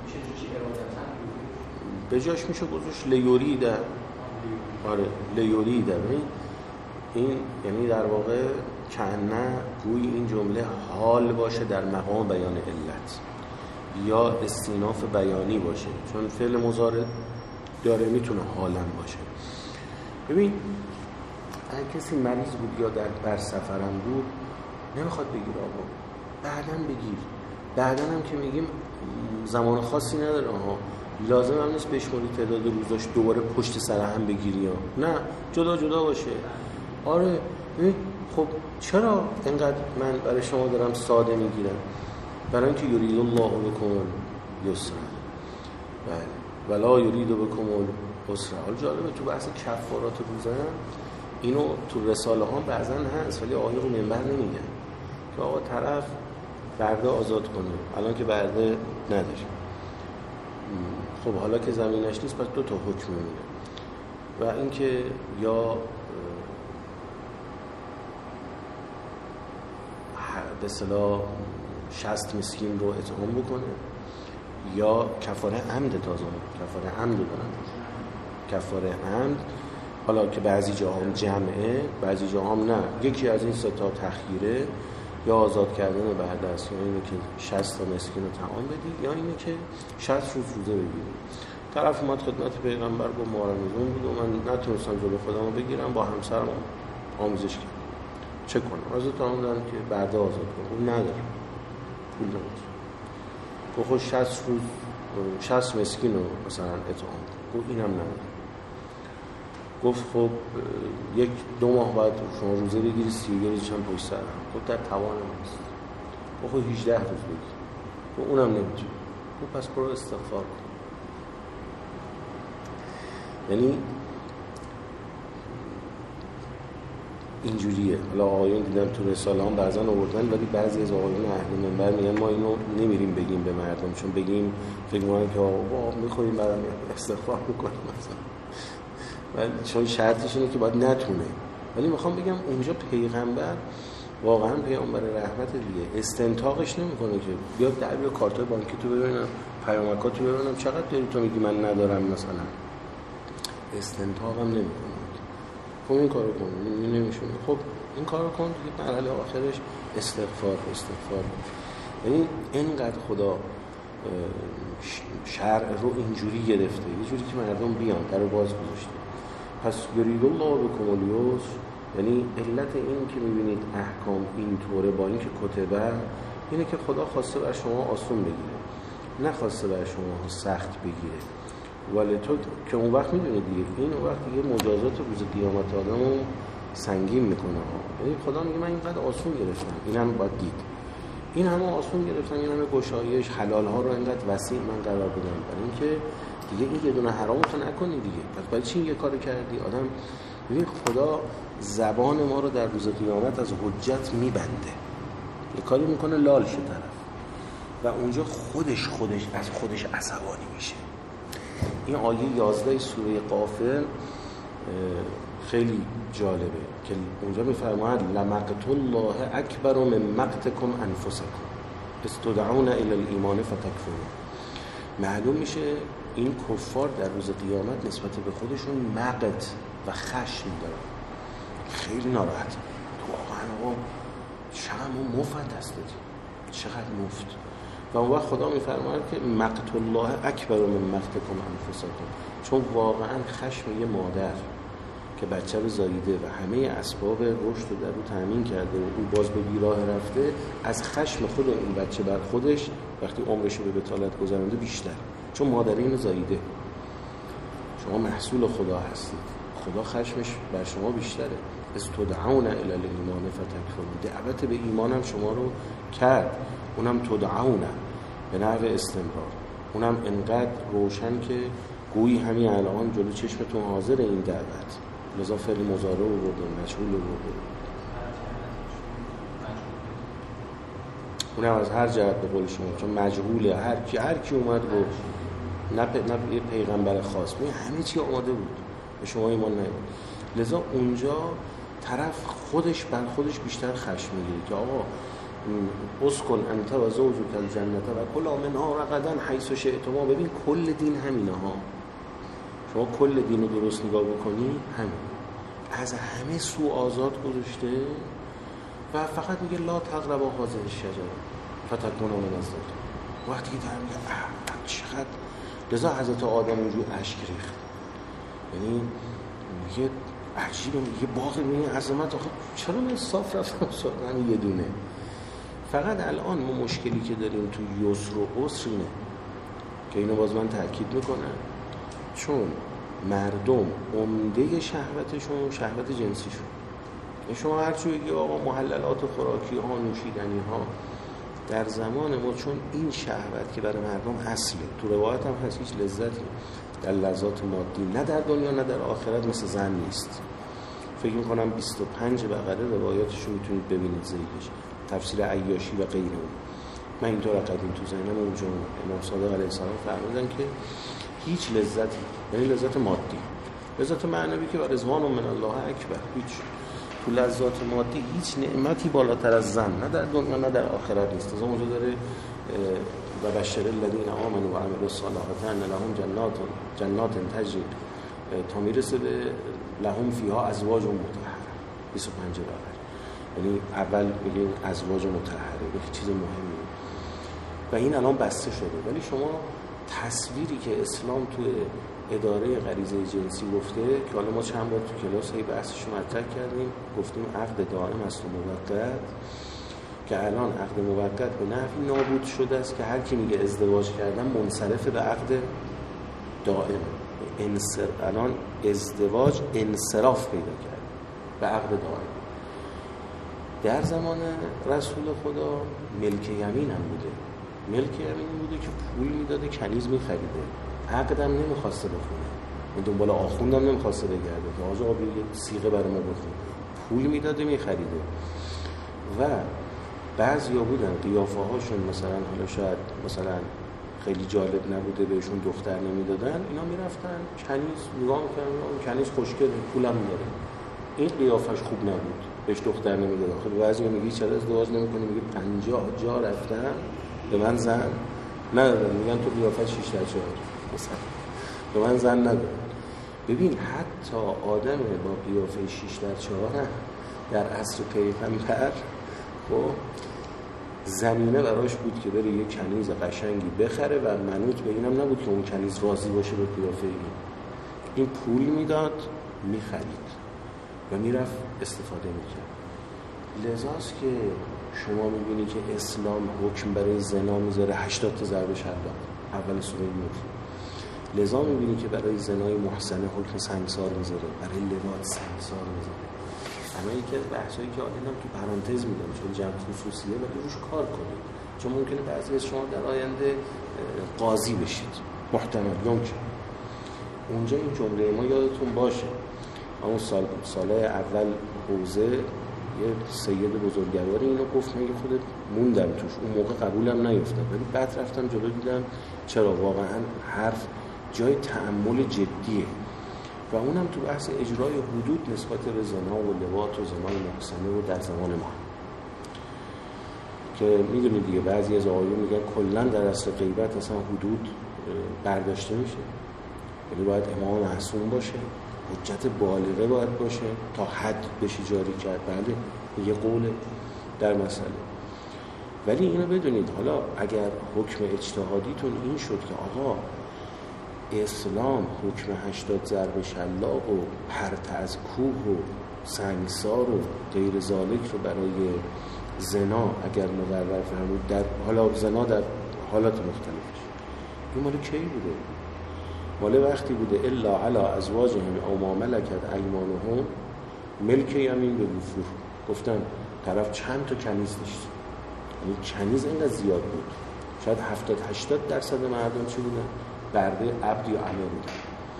به جاش میشه گذاشت لیوریده. آره لیوریده. این یعنی در واقع کنه گوی این جمله حال باشه در مقام بیان علت یا استیناف بیانی باشه، چون فعل مضارع داره میتونه حالم باشه. ببین اگه کسی مریض بود یا بر سفرم بود نمیخواد بگیر آقا بعدن بگیر، بعدن هم که میگیم زمان خاصی نداره ها، لازم هم نیست بشماری تعداد روزاش دوباره پشت سر هم بگیری ها، نه جدا جدا باشه. آره خب چرا اینقدر من برای شما دارم ساده میگیرم؟ برای اینکه یرید الله بکم الیسر ولا یرید بکم العسر. حال جالبه تو بحث کفارات روزه اینو تو رساله ها بعضا هست، ولی آقای رو منبر نمیگن که آقا طرف برده آزاد کنه، الان که برده نداره، خب حالا که زمینش نیست پس دو تا حکم میمونه، و اینکه یا به اصطلاح 60 مسکین رو اطعام بکنه یا کفاره عمد. تازه کفاره عمد دارن، کفاره عمد، حالا که بعضی جاها هم جمعه بعضی جاها هم نه، یکی از این سه تا تخییره، یا آزاد کردن بعد است، یا اینه که 60 تا مسکین رو طعام بدی، یا اینه که 60 روز روزه بگیری. طرف اومد خدمت پیغمبر با مارمزون بود و من نتونستم جلو خودم رو بگیرم، با همسرم آموزش کردم، چه کنم؟ حضرت آمدن که بعد آزاد کنم، اون نداره، پول نداره، تو خود 60 روز 60 مسکین رو مثلا اطعام کن، اینم نداره. گفت خب 1-2 ماه بعد شما روزه بگیری 30 روزش هم پشت سرم. خب در توان ماست. خب 18 روز بگیر. خب اونم نمیتونه. خب پس برو استغفار کن. یعنی اینجوریه. حالا آقایون دیدم تو رساله هم بعضن آوردن، ولی بعضی از آقایون اهل منبر میگن ما اینو نمیریم بگیم به مردم، چون بگیم فکر می‌کنن که آقا میخوریم بعدم استغفار میکنیم مثلا. ولی چون شرطش اینه که باید نتونه. ولی میخوام بگم اونجا پیغمبر واقعا پیامبر رحمت دیگه، استنتاقش نمیکنه که بیاد در بیاد کارتای بانکی تو ببینم، پیامکاتو ببینم چقدر داری تو میگی من ندارم مثلا. استنتاقم نمیکنه. خب این کارو کن، نمیشونه. خب این کارو کن دیگه، مرحله آخرش استغفار کن. یعنی اینقدر خدا شرع رو اینجوری گرفته، یه جوری که مردم بیان درو باز گذاشته. پس یرید الله بکم الیسر، یعنی علت این که میبینید احکام اینطوره با این که کتبه، اینه که خدا خواسته بر شما آسون بگیره، نخواسته بر شما سخت بگیره. ولی تو که اون وقت میدونی دیگه، این اون وقت دیگه مجازات روز قیامت آدمو سنگین میکنه. یعنی خدا میگه من اینقدر آسون گرفتم، این هم باید دید، این همه آسون گرفتم، این همه گشایش، حلال ها رو اینقدر وسیع من قرار بدم، برای اینکه دیگه این یه دونه حرامو تو نکنی دیگه. پس برای چی یه کارو کردی؟ آدم ببین خدا زبان ما رو در روز قیامت از حجت میبنده، یه کاری میکنه لال شه طرف و اونجا خودش از خودش عصبانی میشه. این آیه 11 سوره غافر خیلی جالبه که اونجا میفرماید لمقت الله اکبر من مقتکم انفسکم استدعون الی الایمان فتکفرون. معلوم میشه این کفار در روز قیامت نسبت به خودشون مقت و خشم دارن، خیلی ناراحت. تو واقعا چقدر مفت هست، چقدر مفت. و اون وقت خدا میفرماید که مقت الله اکبر من مقتکم انفسکم، چون واقعا خشم یه مادر که بچه رو زاییده و همه اسباب رشد رو در رو تامین کرده و اون باز به بیراه رفته، از خشم خود اون بچه بر خودش وقتی عمرش رو به بطالت گذرانده بیشتر، چون مادر اینو زاییده. شما محصول خدا هستید، خدا خشمش بر شما بیشتره. استدعون الی الایمان فتکفرون، دعوت به ایمان هم شما رو کرد، اونم تدعون به نحو استمرار، اونم انقدر روشن که گویی همین الان جلو چشمتون حاضر این دعوت. لذا فعل مضارع رو برده، مجهول رو برده، اونم از هر جهت به قول شما، چون مجهوله، هر کی اومد رو نه پیغمبر خاص، همه چی آماده بود، به شما ایمان نیامد. لذا اونجا طرف خودش بر خودش بیشتر خشم میگیره که آقا اسکن انت و زوجک الجنة و کلا منها رغدا حیث شئتما. ببین کل دین همینه ها، شما کل دین رو درست نگاه بکنی همین، از همه سو آزاد گذاشته و فقط میگه لا تقربوا هذه الشجره فتکونا من الظالمین. وقتی که طرف میگه چقدر، لذا حضرت آدم اونجور اشک ریخت، یعنی میگه عجیبه، میگه باغ میگه عظمت، آخه چرا من صاف رفتم سردن یه دونه. فقط الان ما مشکلی که داریم تو یسر و عسر اینه که اینو باز من تأکید میکنم، چون مردم عمده شهوتشون شهوت جنسیشون. شما هرچی بگی آقا محللات خوراکی ها، نوشیدنی ها، در زمان ما چون این شهوت که برای مردم اصله، تو روایت هم هست، هیچ لذتی در لذات مادی نه در دنیا نه در آخرت مثل زن نیست. فکر میکنم 25 بقره روایاتشو میتونید ببینید زیدش، تفسیر عیاشی و غیره. من اینطور قدیم تو ذهنم اونجا امام صادق علیه السلام فرمودن که هیچ لذتی، یعنی لذت مادی، لذت معنوی که بر رضوان من الله اکبر، هیچ تو لذات مادی هیچ نعمتی بالاتر از زن نه در دنیا نه در آخرت نیست. از اونجا داره و بشر الذین آمنوا و عملوا الصالحات ان لهم جنات تجری تا میرسه به لهم فیها ازواج مطهره. 25 بقره، یعنی اول میگه ازواج مطهره، یه چیز مهمی و این الان بسته شده. ولی شما تصویری که اسلام توی اداره غریزه جنسی گفته که حالا ما چند بار تو کلاس هی بحثش رو مطرح کردیم، گفتیم عقد دائم است و موقت، که الان عقد موقت به نحوی نابود شده است که هر کی میگه ازدواج کردن منصرف به عقد دائم. الان ازدواج انصراف پیدا کرد به عقد دائم. در زمان رسول خدا ملک یمین هم بوده. ملک یمین بوده که پول میداده کنیز میخریده، عقدم نمیخواسته بخونه، دنبال آخوندم نمیخواسته بگرده که آقا بیا سیغه برای ما بخون، پول میداده میخریده. و بعضیا بودن قیافه هاشون مثلا حالا شاید مثلا خیلی جالب نبوده بهشون دختر نمیدادن، اینا میرفتن کنیز نگاه میکردن، کنیز خوشگله پولم میاره، این قیافش خوب نبود بهش دختر نمیداد. خب بعضی میگی چرا ازدواج نمیکنی؟ میگه 50 جا رفتم به من زن ندادن. میگن تو قیافت 6 در 4 مثلا به من زن ندادن. ببین حتی آدم با قیافه 6 در 4 در عصر پیغمبر خب زمینه براش بود که بره یه کنیز قشنگی بخره و منوط به اینم نبود که اون کنیز راضی باشه به قیافه این پول میداد میخرید و میرفت استفاده میکرد. لذاست که شما میبینی که اسلام حکم برای زنا میذاره 80 تا ضرب شلاق اول سوره نور. لذا میبینی که برای زنای محسنه حکم سنگسار میذاره، برای لواط سنگسار میذاره. اما یکی از بحثایی که آدم تو پرانتز میدم چون جمع خصوصیه و روش کار کنید، چون ممکنه بعضی از شما در آینده قاضی بشید، محتمل ممکن. اونجا این جمله ما یادتون باشه. اما سالهای اول حوزه یه سید بزرگواری اینو گفت، من خودت موندم توش، اون موقع قبولم نیفتاد، ولی بعد رفتم جلو دیدم چرا واقعا حرف جای تأمل جدیه و اونم تو بحث اجرای حدود نسبت به زنا و لواط و زنای محسنه و در زمان ما که میدونید دیگه بعضی از آقایون میگن کلا در اصل غیبت اصلا حدود برداشته میشه، یعنی باید امام معصوم باشه، حجت بالغه باید باشه تا حد بشه جاری کرد. بله یه قوله در مسئله، ولی اینو بدونید حالا اگر حکم اجتهادیتون این شد که آقا اسلام حکم 80 ضرب شلاق و پرت از کوه و سنگسار و غیر ذالک رو برای زنا اگر مقرر فرمود، در حالا زنا در حالات مختلفش، این مال کی بوده؟ مال وقتی بوده الا علی ازواجهم او ما ملکت ایمانهم ملک یمین به وفور. گفتم طرف چند تا کنیز داشت، یعنی کنیز اینقدر زیاد بود، شاید 70-80% مردم چی بودن؟ برده عبد یا عمه بودن.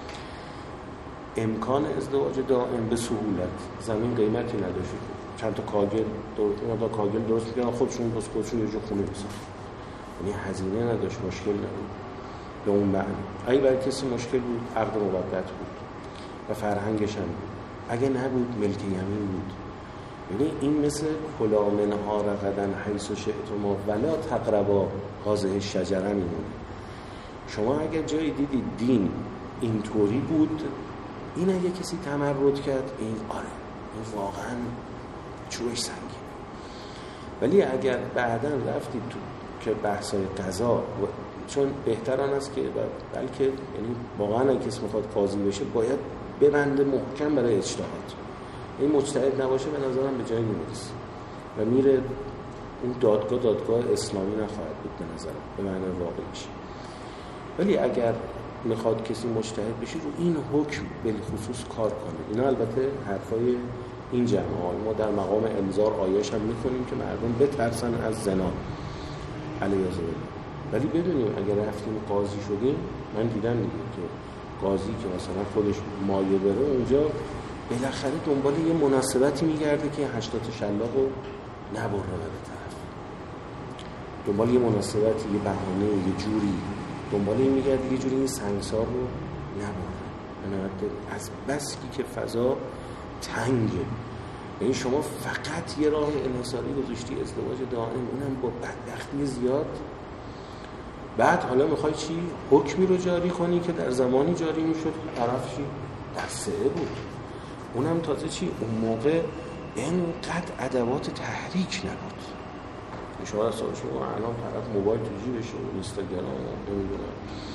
امکان ازدواج دائم به سهولت، زمین قیمتی نداشت، چند تا کاگل درست میکنن خودشون بس خودشون یه جو خونه بسازن، یعنی هزینه نداشت، مشکل نبود به اون معنی. اگه برای کسی مشکل بود عقد مبدت بود و فرهنگش هم بود، اگه نبود ملک یمین بود. یعنی این مثل کلا منها رغدن حیث شئتما ولا تقربا هذه الشجره میمونه. شما اگر جایی دیدید دین اینطوری بود، این اگه کسی تمرد کرد این آره این واقعا چوبش سنگینه. ولی اگر بعداً رفتید تو که بحثای قضا، چون بهتر آن است که بلکه یعنی واقعا اگه کسی میخواد قاضی بشه باید ببنده محکم برای اجتهاد، این مجتهد نباشه به نظرم به جایی نمیرسه و میره اون دادگاه اسلامی نخواهد بود به نظرم به معنی واقعیش. ولی اگر میخواد کسی مجتهد بشه رو این حکم به خصوص کار کنه. اینا البته حرفای این جماعه، ما در مقام انذار آیاش هم میکنیم که مردم بترسن از زنا علیه السلام. ولی بدونیم اگر رفتیم قاضی شدیم، من دیدم دیگه که قاضی که مثلا خودش مایه بره اونجا بالاخره دنبال یه مناسبتی میگرده که 80 شلاق رو نبره به طرف، دنبال یه مناسبتی، یه بهانه، یه جوری دنبال این میگرده یه جوری این سنگسار رو نبره. از بس که فضا تنگه، یعنی شما فقط یه راه انحصاری گذاشتی ازدواج دائم، اونم با بدبختی زیاد. بعد حالا میخوای چی؟ حکمی رو جاری کنی که در زمانی جاری میشد طرف چی؟ در سعه بود. اونم تازه چی؟ اون موقع اینقدر ادوات تحریک نبود. شما اصلا شما الان طرف موبایل تو جیبشه و اینستاگرام و نمیدونم،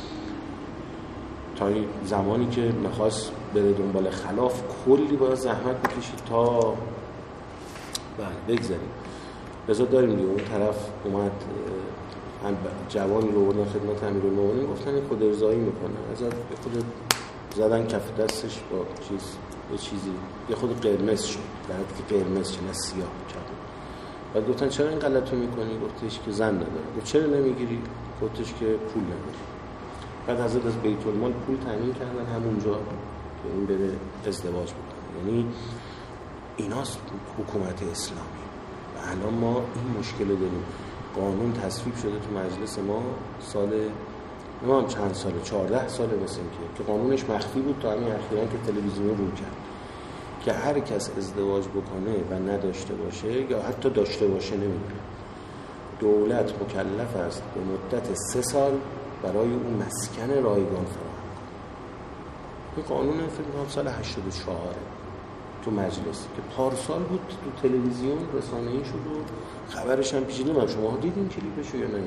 تا زمانی که میخواست بره دنبال خلاف کلی باید زحمت بکشید تا بگذاریم. بذار داریم دیگه اون طرف اومد جوانی رو بردن خدمت امیرالمومنین، گفتن خود ارضایی میکنه ازت به خودت زدن کف دستش با یه چیزی یه خود قرمز شد، در حدی که قرمز شد نه سیاه کرد. بعد گفتن چرا این غلطو میکنی؟ گفتش که زن نداره. گفت چرا نمیگیری؟ گفتش که پول نداره. بعد حضرت از بیت المال پول تامین کردن همونجا که این بره ازدواج بکنه. یعنی ایناست حکومت اسلامی. و الان ما این مشکل رو داریم. قانون تصویب شده تو مجلس ما سال نمیدونم چند ساله، 14 ساله مثل که قانونش مخفی بود تا همین اخیراً که تلویزیون رو کرد که هر کس ازدواج بکنه و نداشته باشه یا حتی داشته باشه نمیدونه، دولت مکلف است به مدت 3 سال برای اون مسکن رایگان فراهم کنه. این قانون فکر کنم سال 84 تو مجلس که پارسال بود تو تلویزیون رسانه‌ای شد و خبرش هم پیچیده. من شما دیدین کلیپشو یا نه؟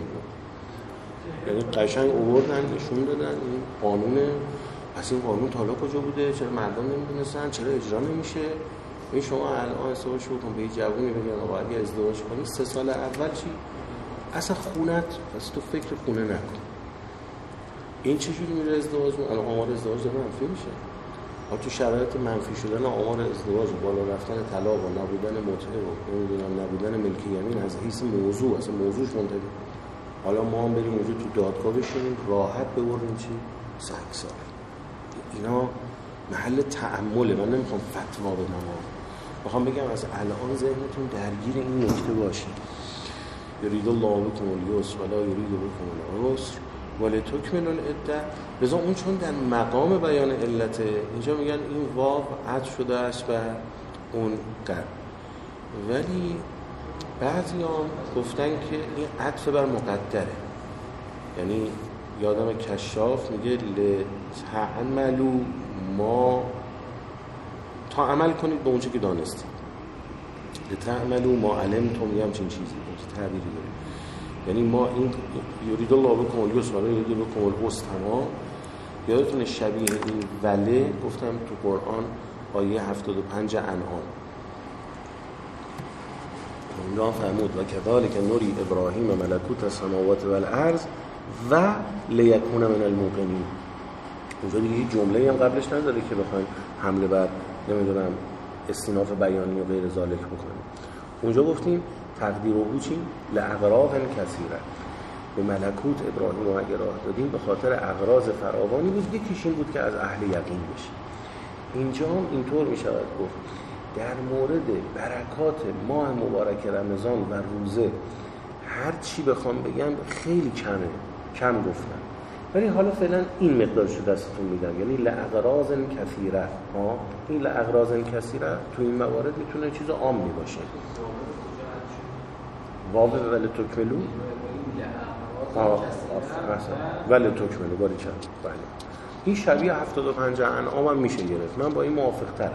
یعنی قشنگ آوردن نشون دادن این قانونه. پس این قانون تا حالا کجا بوده؟ چرا مردم نمیدونستن؟ چرا اجرا نمیشه؟ این شما الان ازدواج بکن به یه جوونی بگن آقا اگه ازدواج کنی 3 سال اول چی؟ اصلا خونت پس تو فکر خونه نکن. این چجوری میره ازدواج؟ الان آمار ازدواج داره منفی میشه. تو شرایط منفی شدن آمار ازدواج، بالا رفتن طلاق و نبودن متعه و نمیدونم نبودن ملک یمین از حیث موضوع اصلا موضوعش منتهی. حالا ما هم بریم اونجا تو دادگاه بشینیم راحت ببریم چی؟ 100 سال. اینا محل تأمله. من نمیخوام فتوا بدم، میخوام بگم از الان ذهنتون درگیر این نکته باشید. یرید الله بکم الیسر ولا یرید بکم العسر ولتکملوا العده. لذا اون چون در مقام بیان علت اینجا میگن این واو عطف شده است بر اون قبل، ولی بعضی هم گفتن که این عطف بر مقدره. یعنی یادم کشاف میگه لتعملوا ما، تا عمل کنید به اونچه که دانستید. لتعملوا ما علمتم، یه همچین چیزی تعبیری داره. یعنی ما این یرید الله بکم الیسر ولا یرید بکم العسر تمام. یادتونه شبیه این وله گفتم تو قرآن آیه 75 انعام اونجا فرمود و کذالک نری ابراهیم ملکوت السماوات والارض و لیکون من الموقنین. اونجا دیگه هیچ جمله‌ای هم قبلش نداره که بخوایم حمله بر نمیدونم استیناف بیانی و غیر ذالک بکنیم. اونجا گفتیم تقدیره چی؟ لاغراض کثیره. به ملکوت ابراهیم رو اگه راه دادیم به خاطر اغراض فراوانی بود. یکیش این بود که از اهل یقین بشه. اینجا هم اینطور می شود گفت در مورد برکات ماه مبارک رمضان و روزه هر چی بخوام بگم خیلی کم گفتم، ولی حالا فعلا این مقدارش رو دستتون میدم. یعنی لاغراض کثیره. این لاغراض کثیره تو این موارد میتونه چیز عامی باشه. واو ولی تکملو ولی تکملو باری چند. بله این شبیه 75 انعام هم میشه گرفت. من با این موافق ترم.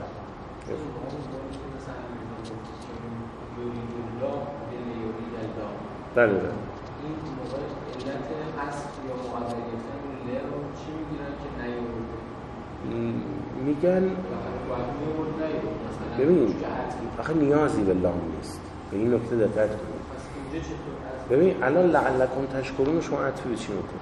بله بله. این موقع علت حذف یا مقدر گرفتن ل رو چی میگیرن که نیورده؟ میگن ببین آخه نیازی به لام نیست. به این نکته دقت کنید. ببین الان لعلکم تشکرون شما عطفی به چی میکنید؟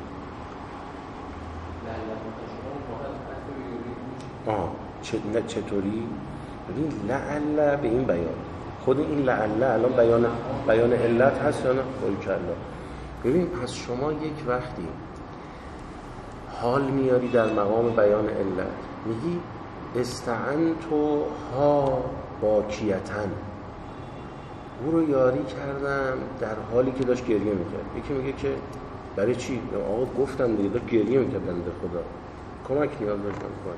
چطوری؟ ببین لعل به این بیان خود این لعل الان بیان علت هست یا نه؟ باریکلا. ببین پس شما یک وقتی حال میاری در مقام بیان علت میگی استعنتو ها باکیتن، او رو یاری کردم در حالی که داشت گریه میکرد. یکی میگه که برای چی؟ آقا گفتم دیگه داشت گریه میکرد بنده خدا، کمک نیاز داشت کنم.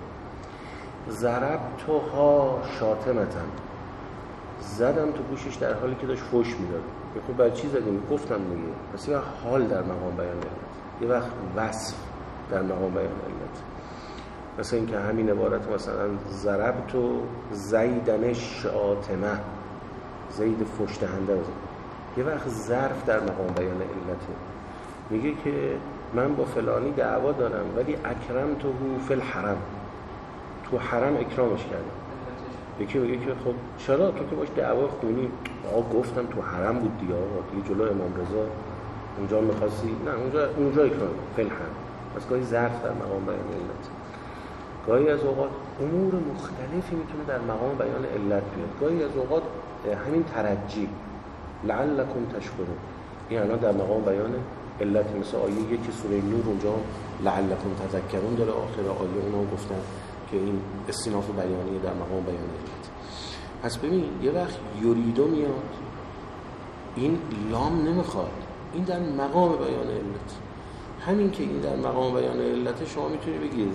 ضربتها شاتمتن، زدم تو گوشش در حالی که داشت فوش میداد. خب برای چی زدیم؟ گفتم دیگه. پس یه حال در مقام بیان علت، یه وقت وصف در مقام بیان علت. مثلا اینکه همین عبارت مثلا ضربتو زیدن شاتمه، زید فوش دهنده بزن. یه وقت ظرف در مقام بیان علته، میگه که من با فلانی دعوا دارم ولی اکرمتو فی الحرم، تو حرم اکرامش کردم. یکی میگه که خب چرا تو که باش دعوا خونی؟ آقا گفتم تو حرم بود دیگه، آقا دیگه جلو امام رضا اونجا می‌خواستی؟ نه اونجا اکرام فی الحرم. پس گاهی ظرف در مقام بیان علت. گاهی از اوقات امور مختلفی میتونه در مقام بیان علت بیاد. گاهی از اوقات همین ترجی لعلکم تشکرون، این الان در مقام بیان علت، مثل آیه 1 سوره نور اونجا لعلکم تذکرون داره، آخر آیه اونا گفتن که این استیناف بیانیه در مقام بیان علت. پس ببین یه وقت یریدو میاد، این لام نمیخواد، این در مقام بیان علت. همین که این در مقام بیان علت، شما میتونی بگی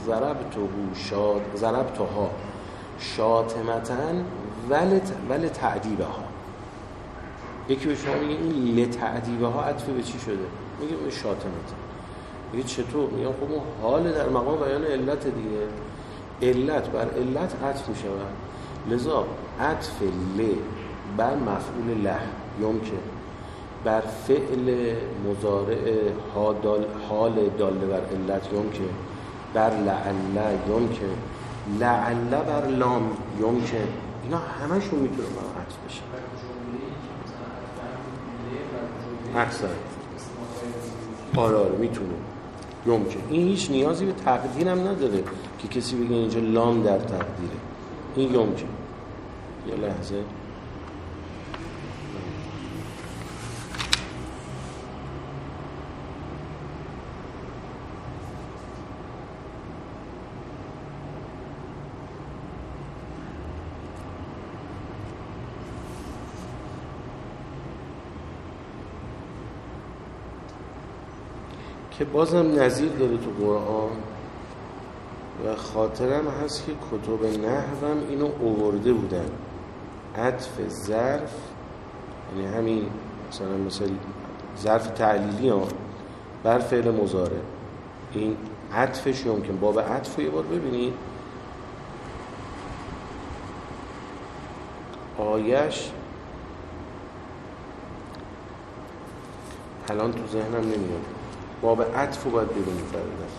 ضربتها شاتمتن ول تعدیبها. یکی به شما میگه این لتعدیبها عطف به چی شده؟ میگه به شاتمتن. میگه چطور؟ میگه خب اون حال در مقام بیان علت دیگه، علت بر علت عطف میشه، لذا عطف ل بر مفعول له یمکن، بر فعل مضارع حال داله بر علت یمکن، بر لعل یمکن، لعل بر لام یمکن، اینا همشون میتونه با عطف بشه. اکثر آره میتونه یمکن. این هیچ نیازی به تقدیر هم نداره که کسی بگه اینجا لام در تقدیره، این یمکن. یه لحظه که بازم نظیر داره تو قرآن و خاطرم هست که کتب نحوم اینو آورده بودن، عطف ظرف، یعنی همین مثلا ظرف تعلیلی ها بر فعل مضارع، این عطفش یمکن. باب عطف یه بار ببینید، آیش الان تو ذهنم نمیاد، باب عطف رو باید ببینید فرده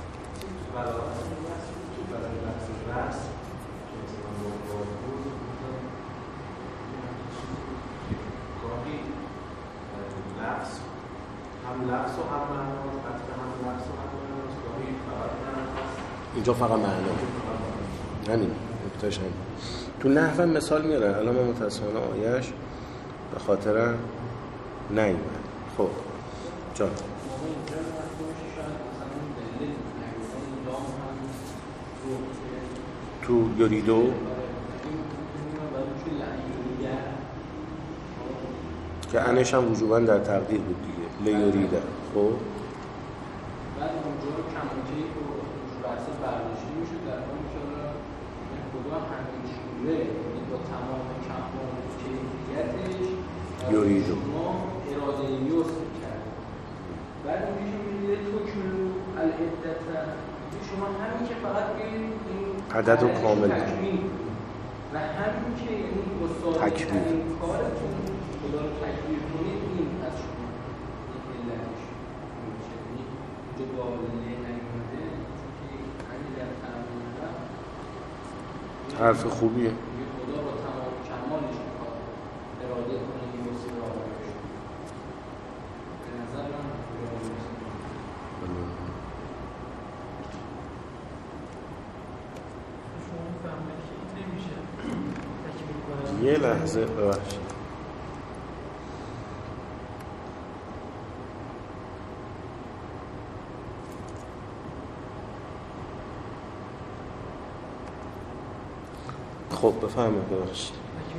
اینجا فقط معنا همین نکتهش همین. تو نحو مثال میاره، الان من متاسفانه آیش به خاطر نیومد. خب جان تو یریدو که انش هم وجوباً در تقدیر بود دیگه، لیریده. خب بعد اونجا کمانچه بحث برداشتی میشد در حالی که خدا همین شوره با تمام کمال کیفیتش یریدو ما اراده یوست کرد. بعد میشه میگه تو کلو العدت، شما همین که فقط این عدد رو کامل و همین که یعنی تکبیر کارتون خدا رو تکبیر کنید، این از شما این علتش میشه جدا نمیده که همین در تمام حرف خوبیه. خدا با تمام کمالش میخواد اراده کنه این وسیله را برش به نظر من یه لحظه ببخشید. خب بفهمید ببخشید.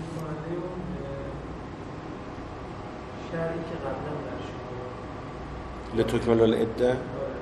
شرعی که قبلا برشون لتکمل العده،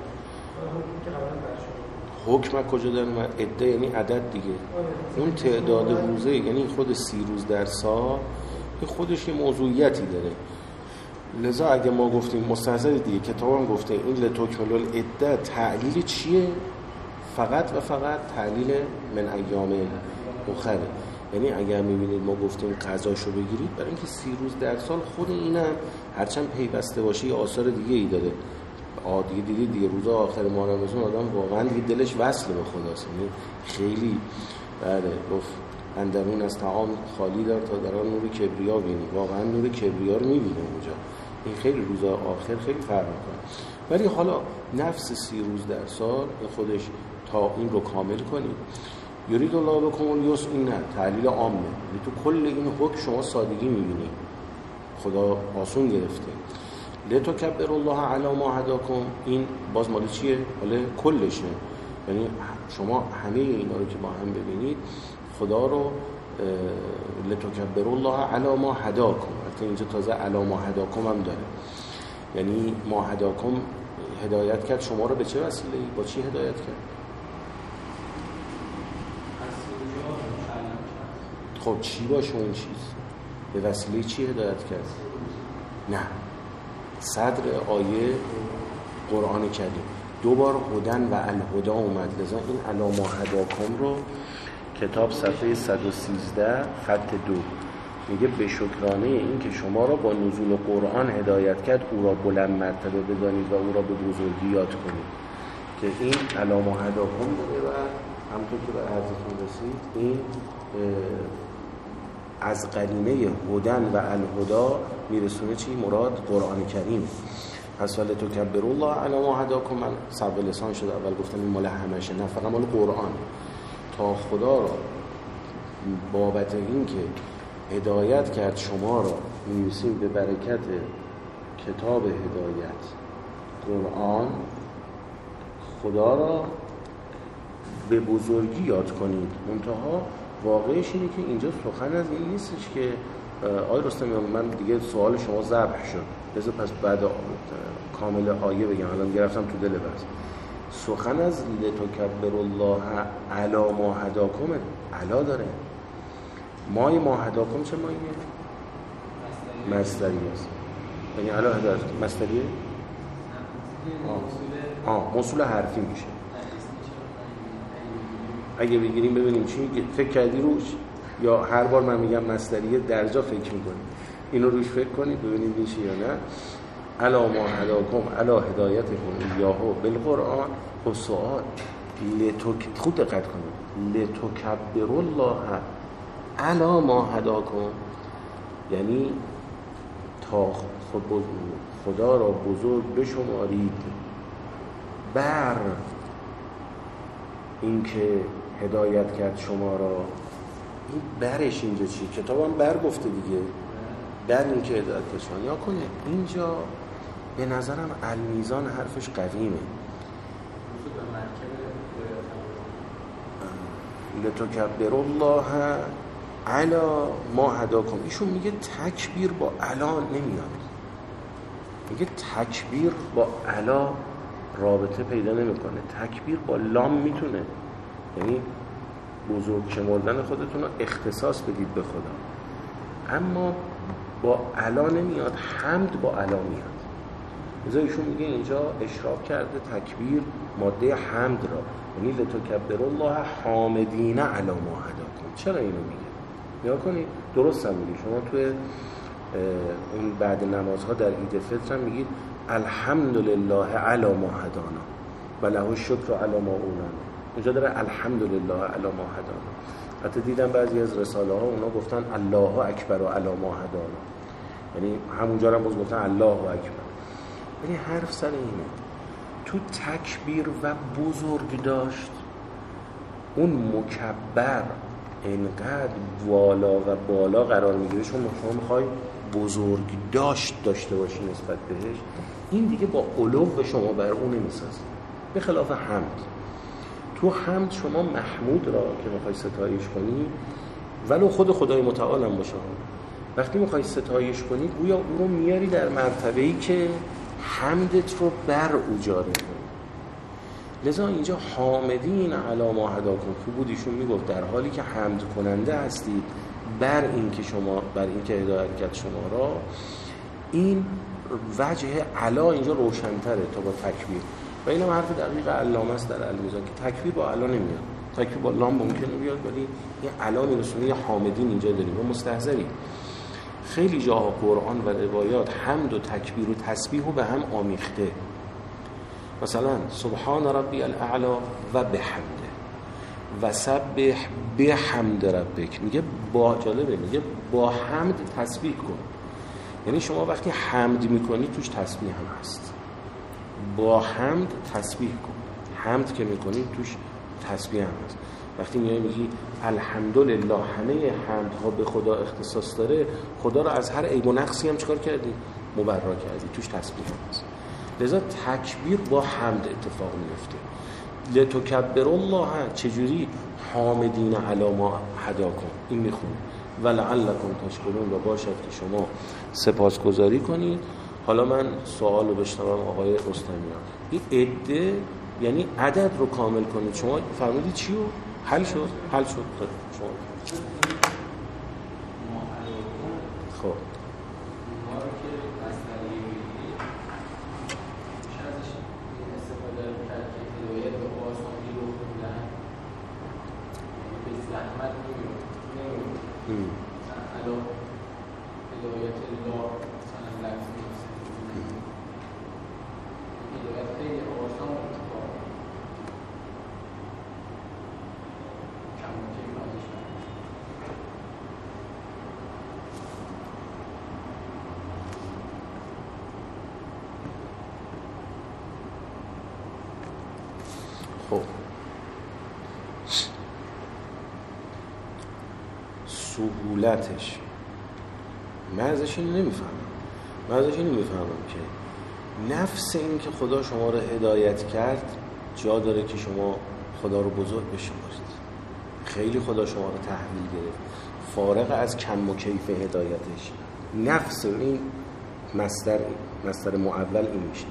حکم کجا داره؟ عده یعنی عدد دیگه، اون تعداد روزه، یعنی خود 30 روز در سال که خودش یه موضوعیتی داره. لذا اگه ما گفتیم مستحضر دیگه کتابم گفته این لتکمل العده تعلیل چیه؟ فقط و فقط تعلیل من ایام اخره. یعنی اگر میبینید ما گفتیم قضاشو بگیرید، برای اینکه 30 روز در سال خود اینم هرچند پیوسته باشه یه آثار دیگه ای داره. عادی دیگه روزا آخر ماه رمضان آدم واقعا دیگه دلش وصل به خداست، یعنی خیلی بله گفت اندرون از طعام خالی دار تا در آن نور کبریا بینی. واقعا نور کبریا رو میبینه اونجا، این خیلی روزهای آخر خیلی فرق میکنه. ولی حالا نفس 30 روز در سال خودش تا این رو کامل کنید. یرید الله بکم الیسر، این نه تعلیل عامه، یعنی تو کل این حکم شما سادگی میبینید، خدا آسون گرفته. لتکبر الله علی ما هداکم، این باز مال چیه؟ مال کلشه، یعنی شما همه اینا رو که با هم ببینید خدا رو لتکبر الله علی ما هداکم، البته اینجا تازه علی ما هداکم هم داره، یعنی ما هداکم هدایت کرد شما رو به چه وسیله‌ای؟ با چی هدایت کرد؟ خب چی باشه اون چیز؟ به وسیله چی هدایت کرد؟ نه، صدر آیه قرآن کریم 2 بار هدن و الهدا اومد، لذا این علی ما هداکم رو کتاب صفحه 113 خط 2 میگه به شکرانه این که شما را با نزول قرآن هدایت کرد او را بلند مرتبه بدانید و او را به بزرگی یاد کنید، که این علی ما هداکم داره و همونطور که به عرضتون رسید این از قرینه هدن و الهدا میرسونه چی؟ مراد قرآن کریم. پس لتکبروا الله علی ما هداکم، من صعب لسان شد اول گفتم این مال همشه، نه فقط مال قرآن، تا خدا را بابت این که هدایت کرد شما را میرسیم به برکت کتاب هدایت قرآن، خدا را به بزرگی یاد کنید. منتها واقعش اینه که اینجا سخن از این نیستش که آقای رستمی من دیگه سوال شما ذبح شد، لذا پس بعد کامل آیه بگم، الان گرفتم تو دل بس. سخن از لتکبر الله علی ما هداکم علا داره. مای ما هداکم چه ماییه؟ مصدری است، یعنی علا هدایت مصدریه؟ موصول حرفی میشه. اگه بگیریم ببینیم چی فکر کردی روش، یا هر بار من میگم مصدریه درجا فکر میکنی، اینو روش فکر کنید ببینید میشه یا نه. علی ما هداکم علی هدایتکم یاهو بالقرآن و سؤال خود دقت کنید لتکبر الله علی ما هداکم، یعنی تا خدا را بزرگ بشمارید بر این که هدایت کرد شما را. این برش اینجا چی؟ کتاب هم بر گفته دیگه، بر این که هدایت کرد شما. یا کنه اینجا به نظرم المیزان حرفش قویمه. لتکبر الله علی ما هداکم، ایشون میگه تکبیر با علا نمیاد، میگه تکبیر با علا رابطه پیدا نمیکنه، تکبیر با لام میتونه، یعنی بزرگ شمردن خودتون رو اختصاص بدید به خدا، اما با علا نمیاد، حمد با علا میاد. لذا ایشون میگه اینجا اشراف کرده تکبیر ماده حمد را، یعنی لتکبر الله حامدین علی ما هداکم. چرا اینو میگه؟ نگاه کنید درست هم میگه. شما توی اون بعد نمازها در عید فطر هم میگید الحمدلله علی ما هدانا و له الشکر علی ما اولانا. اونجا داره الحمدلله علی ما هدانا. حتی دیدم بعضی از رساله ها اونا گفتن الله اکبر و علی ما هدانا، یعنی همونجا هم باز گفتن الله اکبر. یعنی حرف سر اینه تو تکبیر و بزرگ داشت، اون مکبر اینقدر والا و بالا قرار میگیره، شما میخوای بزرگ داشته باشی نسبت بهش، این دیگه با علو به شما بر اون نمیسازه. به خلاف حمد، تو حمد شما محمود را که میخوای ستایش کنی ولو خود خدای متعال هم باشه، وقتی میخوای ستایش کنی گویا اون رو میاری در مرتبه‌ای که حمدت رو بر او جاری کنی. لذا اینجا حامدین علی ما هداکم که بود ایشون میگفت در حالی که حمد کننده هستید بر این که شما، بر این که هدایت کرد شما را، این وجه علا اینجا روشن‌تره تا با تکبیر. و اینم حرف دقیق علامه است در المیزان که تکبیر با علا نمیاد، تکبیر با لام ممکنه بیاد ولی این علا میرسونه. یه حامدین اینجا داریم و مستحضری. خیلی جاها قرآن و روایات حمد و تکبیر و تسبیح رو به هم آمیخته. مثلا سبحان ربی الاعلی و بحمده و سبح بحمد ربک، میگه با جالبه، میگه با حمد تسبیح کن. یعنی شما وقتی حمد میکنی توش تسبیح هم هست. با حمد تسبیح کن. حمد که میکنی توش تسبیح هم هست. وقتی میگی الحمدلله، همه حمدها به خدا اختصاص داره، خدا رو از هر عیب و نقصی هم چکار کردی؟ مبرا کردی. توش تسبیح هم هست. لذا تکبیر با حمد اتفاق میفته. لتکبر الله، چجوری؟ حامدین علی ما هداکم، این میخونه ولعلکم تشکرون، و باشد که شما سپاسگزاری کنید. حالا من سوال رو بشنوم آقای رستمیان. این عده یعنی عدد رو کامل کنید. شما فرمودید چی رو؟ حل شد؟ حل شد. شما خب سهولتش من ازش اینو نمیفهمم که نفس این که خدا شما رو هدایت کرد جا داره که شما خدا رو بزرگ بشمارید. خیلی خدا شما رو تحویل گرفت، فارغ از کم و کیف هدایتش. نفس این مصدر معول این میشه.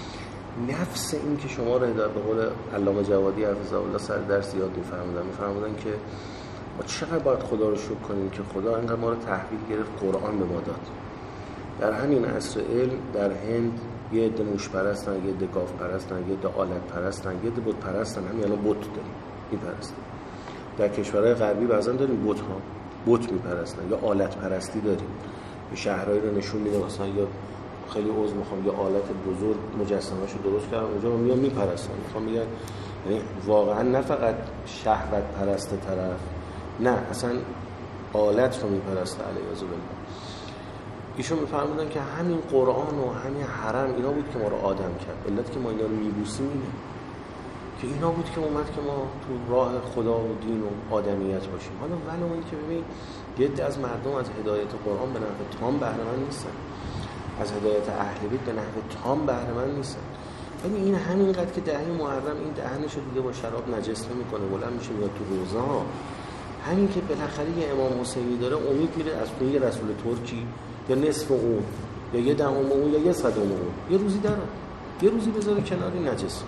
نفس این که شما رو هدایت، به قول علامه جوادی حفظه الله سر درس یاد میفرمودن که ما چقدر باید خدا رو شکر کنیم که خدا اینقدر ما رو تحویل گرفت، قرآن به ما داد. در همین عصر علم در هند یه عده موش پرستن، یه عده گاو پرستن، یه عده آلت پرستن، یه عده بت پرستن. همین الان بت داریم میپرستن. در کشورهای غربی بعضا داریم بت میپرستن، یا آلت پرستی داریم. یه شهرهایی رو نشون میده مثلا یا خیلی عضو میخوام یا آلت بزرگ مجسمه‌شو درست کردن اونجا میان میپرستن. میخوام بگم یعنی واقعا نه فقط شهوت پرست طرف، نه اصلا آلت رو میپرسته علیه بالله. ایشون میفرمودن که همین قرآن و همین حرم اینا بود که ما رو آدم کرد. علت که ما اینا رو میبوسیم اینه که اینا بود که اومد که ما تو راه خدا و دین و آدمیت باشیم. حالا ولو این که ببین یه عده از مردم از هدایت قرآن به نحو تام بهره مند نیستن، از هدایت اهل بیت به نحو تام بهره مند نیستن. ولی این همینقدر که دهه محرم این دهنشو دیگه با شراب نجس نمیکنه، بلند میشه میاد تو روزه ها. همین که بالاخره یه امام حسینی داره امید میره از توی رسول ترکی یا نصف اون یا یه دهم اون یا یه صدم اون یه روزی داره، یه روزی بذاره کناری نجس.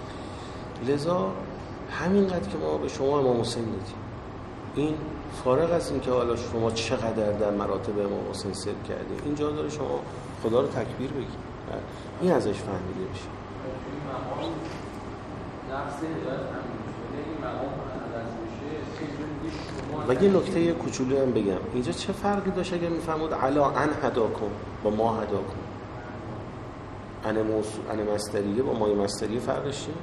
لذا همینقدر که ما به شما امام حسین دادیم، این فارغ از این که حالا شما چقدر در مراتب امام حسین سیر کردیم، اینجا داره شما خدا رو تکبیر بگید. این ازش فهمیده بشه. نفس هدایت همین شده این مقام و یه نکته کوچولو هم بگم، اینجا چه فرقی داشت اگر میفهمود علا ان هداکم با ما هداکم؟ ان مصدریه با مای مصدریه فرقش چیه؟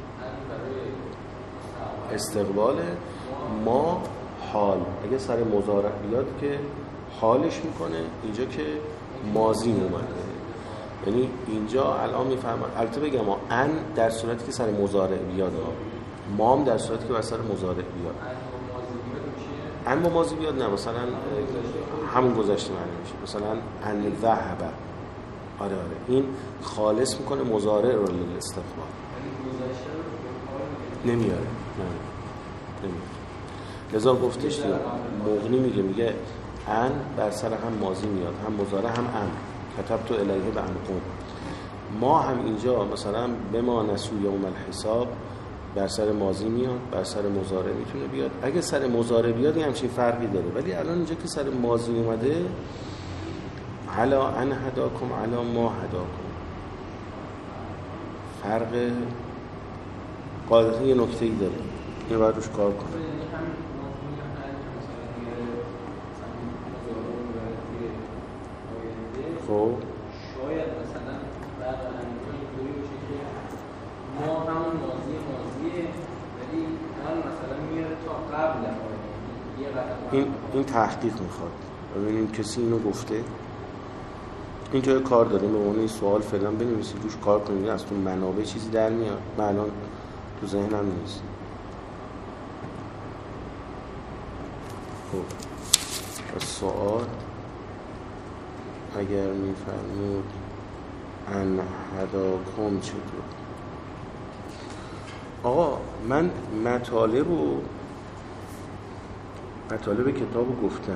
استقبال ما حال. اگه سر مضارع بیاد که حالش میکنه، اینجا که ماضی اومده. یعنی اینجا الان میفهمم. البته بگم ان در صورتی که سر مضارع بیاد، مام در صورتی که سر مضارع بیاد. ان با ماضی بیاد نه، مثلا همون گذشته معنی میشه. مثلا ان ذهب. آره این خالص میکنه مضارع رو للاستقبال. نمیاره. لذا گفتش دیگه مغنی میگه ان بر سر هم ماضی میاد، هم مضارع هم امر. کتبت الیه بعنقوم. ما هم اینجا مثلا به ما نسو یوم الحساب بر سر ماضی میاد، بر سر مضارع میتونه بیاد. اگه سر مضارع بیاد یه همچین فرقی داره، ولی الان اینجا که سر ماضی اومده علا ان هداکم علا ما هداکم، فرق قاعدتا یه نکته‌ای داره، این باید روش کار کنه. خب شاید مثلا بعد همینطور اینطوری باشه که ما همون ماضیه ولی الان مثلا میاره تا قبل این تحقیق میخواد. ببینیم کسی اینو گفته. اینجا کار داریم به عنوان سوال فعلا بنویسید روش کار کنید از تو منابع چیزی در میاد. من الان تو ذهنم نیست. خب سوال اگر میفرمود ان هداکم چطور؟ آقا من مطالب کتاب رو گفتم،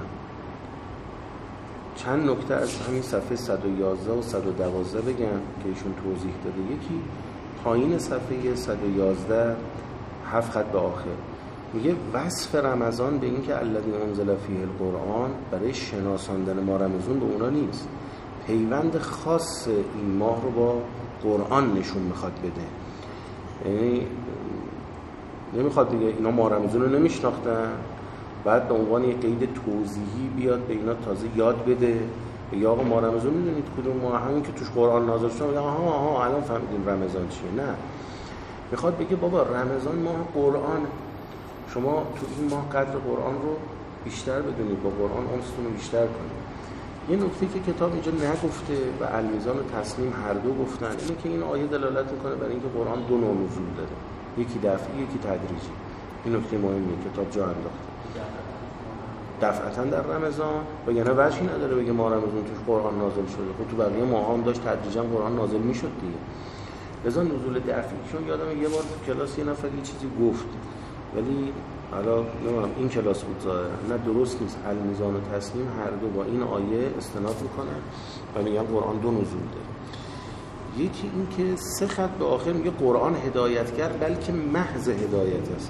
چند نکته از همین صفحه 111 و 112 بگم که ایشون توضیح داده. یکی پایین صفحه 111 7 خط به آخر میگه وصف رمضان به این که الذی انزل فیه القرآن برای شناساندن ما رمضان به اونا نیست، پیوند خاص این ماه رو با قرآن نشون میخواد بده. یعنی نمیخواد دیگه اینا ماه رمضان رو نمیشناختن بعد به عنوان یک قید توضیحی بیاد به اینا تازه یاد بده یا آقا ماه رمضان میدونید کدوم ماه، همون که توش قرآن نازل شده آها الان فهمیدیم رمضان چیه. نه، میخواد بگه بابا رمضان ماه قرآن، شما تو این ماه قدر قرآن رو بیشتر بدونید، با قرآن انستون رو بیشتر کنید. یه نکته که کتاب اینجا نگفته و المیزان و تسلیم هر دو گفتن اینه که این آیه دلالت میکنه برای اینکه قرآن دو نوع نزول داره، یکی دفعی یکی تدریجی. این نکته مهمیه کتاب جا انداخته. دفعتاً در رمضان و یعنی وجهی نداره بگه ما رمضان توش قرآن نازل شده، خب تو بقیه ماها هم داشت تدریجاً قرآن نازل میشد دیگه. لذا نزول دفعی، چون یادم یه بار تو کلاس یه نفر یه چیزی گفت ولی حالا نمیدونم این کلاس بود ظاهرا، نه درست نیست. المیزان و تسلیم هر دو با این آیه استناد میکنن و میگن قرآن دو نزول داره. یکی این که 3 خط به آخر میگه قرآن هدایتگر بلکه محض هدایت است.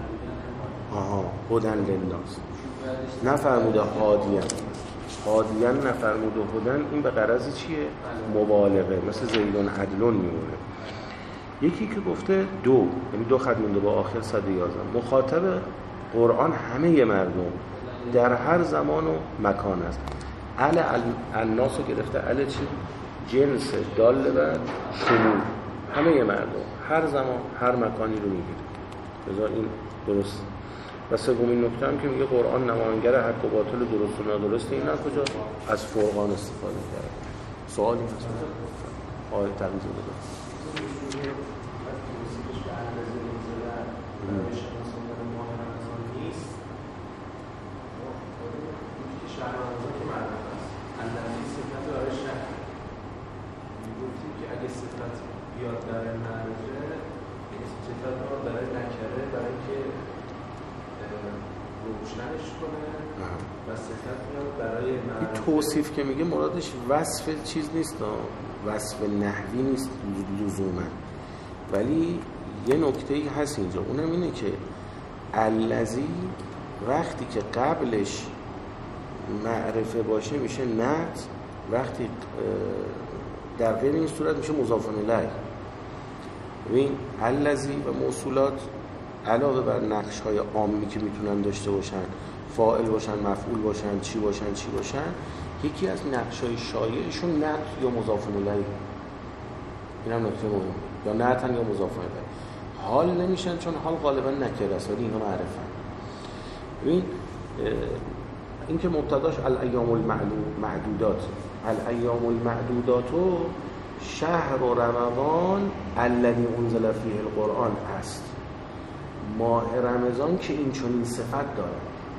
هدن للناس نفرموده هادیان نفرموده هدن، این به غرض چیه؟ مبالغه، مثل زیدون عدلون میمونه. یکی که گفته دو، یعنی 2 خط مونده با آخر 111 مخاطب قرآن همه مردم در هر زمان و مکان است. الناس رو گرفته چی؟ جنس دال بر شمول، همه مردم هر زمان هر مکانی رو میگیره. بذار این درست. و سومین نکته هم که میگه قرآن نماینگر حق و باطل درست و نادرست، این کجا؟ از فرقان استفاده کرده. سوالی هست؟ آیه تقریض رو بده. توصیف که میگه مرادش وصف چیز نیست، وصف نحوی نیست لزوما، ولی یه نکته‌ای هست اینجا، اونم اینه که الذی وقتی که قبلش معرفه باشه میشه نعت، وقتی در غیر این صورت میشه مضاف الیه. ببین الذی و موصولات علاوه بر نقش‌های عامی که میتونن داشته باشن، فاعل باشن، مفعول باشن، چی باشن، یکی از نقش‌های شایعشون نعت یا مضاف الیه. اینم نکته مهمه، یا نعتن یا مضاف الیه. حال نمیشن چون حال غالبا نکره است ولی اینا معرفن. ببین این که مبتداش الایام المعدودات، الایام المعدودات شهر و رمضان الذی انزل فیه القرآن است. ماه رمضان که این چنین صفت داره،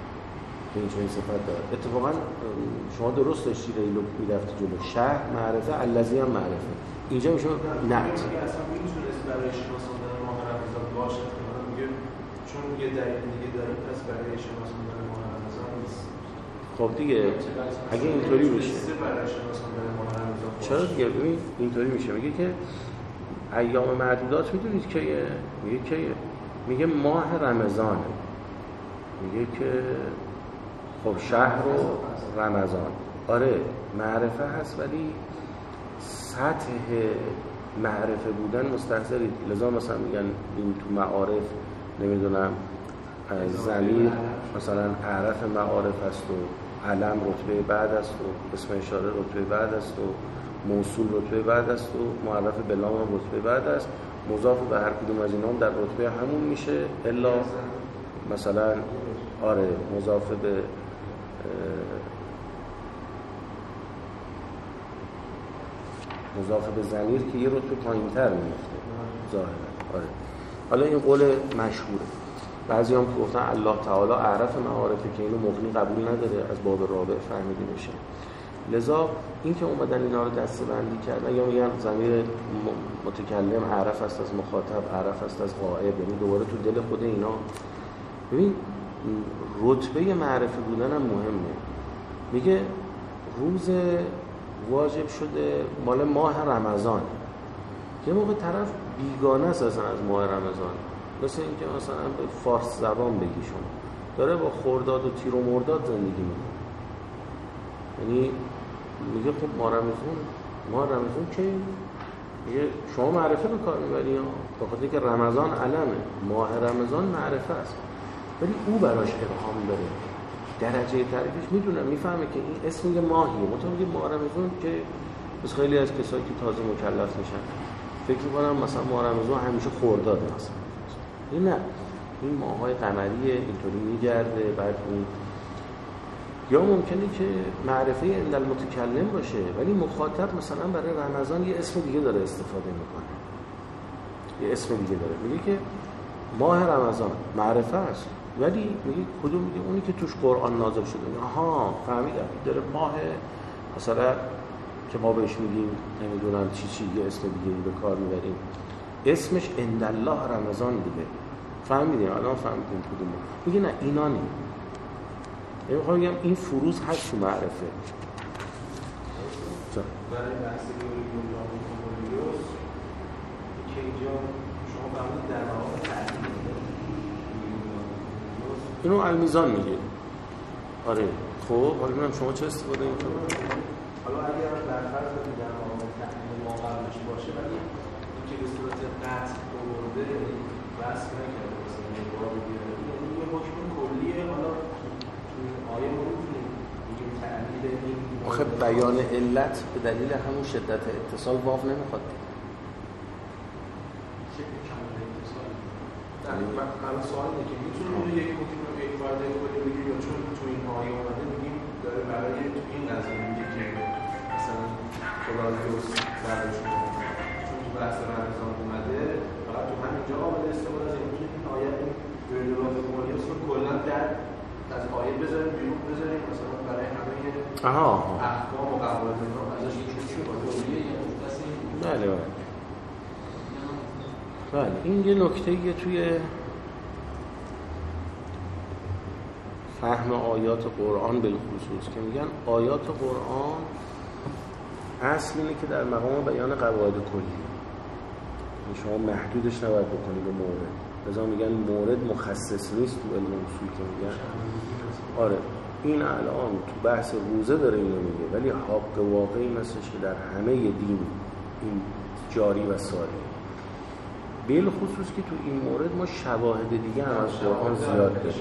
اتفاقا شما درست داشتی ریلو میرفتی جلو، شهر معرفه، الذی هم معرفه، اینجا میشه نعت. اصلا میتونست برای شناساندن ماه رمضان باشه که من میگه چون یه دلیل دیگه داره پس برای شناساندن ماه رمضان نیست. خب دیگه اگه اینطوری بشه برای شناساندن ماه رمضان چرا دیگه؟ ببین اینطوری میشه، میگه که ایام معدودات میدونید کیه؟ میگه ماه رمضان، میگه که خب شهر و رمضان، آره معرفه هست ولی سطح معرفه بودن مستحضرید. لذا مثلا میگن این تو معارف نمیدونم ضمیر مثلا عرف معارف هست و علم رتبه بعد است و اسم اشاره رتبه بعد است و موصول رتبه بعد است و معرف به لام رتبه بعد است، مضاف به هر کدوم از اینا هم در رتبه همون میشه الا مثلا آره مضاف به مضاف به ضمیر که یه رتبه پایین‌تر میفته ظاهرا. آره حالا این قول مشهوره. بعضی هم گفتن الله تعالی اعرف معارفه که اینو مغنی قبول نداره از باب رابع فهمیده بشه. لذا این که اومدن اینا رو دسته‌بندی کردن یا میگن ضمیر متکلم اعرف است از مخاطب، اعرف است از غائب، یعنی دوباره تو دل خود اینا. ببین رتبه معرفه بودن هم مهمه. میگه روز واجب شده مال ماه رمضان. یه موقع طرف بیگانه است اصلا از ماه رمضان، مثل اینکه مثلا به فارس زبان بگی شما داره با خرداد و تیر و مرداد زندگی میکنه. یعنی میگه خب ماه رمضان که میگه شما معرفه به کار میبری ها، بخاطر که رمضان علمه، ماه رمضان معرفه است، ولی او براش ابهام داره. درجه تعریفش میدونه، میفهمه که این اسم یه ماهیه، مثلا میگه ماه رمضان که بس خیلی از کسایی که تازه مکلف میشن فکر میکنم مثلا ماه رمضان همیشه خرداده مثلا. این نه، این ماه‌های قمریه اینطوری میگرده. بعد این یا ممکنه که معرفه عند المتکلم باشه ولی مخاطب مثلا برای رمضان یه اسم دیگه داره استفاده میکنه، یه اسم دیگه داره، میگه که ماه رمضان معرفه است ولی میگه کدوم؟ میگه اونی که توش قرآن نازل شده. آها فهمیدم، داره ماه مثلا که ما بهش میگیم نمیدونم چی یه اسم دیگه به کار میبریم، اسمش عند الله رمضان دیگه. فهمیدیم الان فهمیدیم کدومه. میگه نه اینا نیم. یعنی میخوام بگم این فروز هست تو معرفه. برای بحث گوریوس که اینجا شما فهمید در واقع تعلیل اینو المیزان میگه. آره خب حالا ببینم شما چه استفاده میکنید. حالا اگر در فرض در واقع تعلیل ما قبلش باشه ولی اینکه به صورت قطع آورده بحث نکرده مثلا یه بار بیاره یه حکم کلیه. حالا آیه ما میتونیم بگیم تعلیل این آخه بیان علت به دلیل همون شدت اتصال واو نمیخواد. الان سوال اینه که میتونیم یک حکم رو یک وارد کلی بگیم یا چون تو این آیه اومده میگیم داره برای این قضیه میگه که مثلا کلاریوس برداشت کنه چون تو بحث رمضان اومده فقط تو همینجا قابل استفاده است. میتونیم این آیه گردولات کلاریوس رو کلا در از آیه بذاریم بیرون بذاریم مثلا برای همه احکام و قواعد اینا ازش چیزی بله بله. این یه نکته‌ایه توی فهم آیات قرآن بالخصوص که میگن آیات قرآن اصل اینه که در مقام بیان قواعد کلی شما محدودش نباید بکنید به مورد. لذا میگن مورد مخصص نیست تو علم اصول که میگن آره این الان تو بحث روزه داره اینو میگه ولی حق واقعی این هستش که در همه دین این جاری و ساری. بالخصوص که تو این مورد ما شواهد دیگه هم از قرآن زیاد داریم.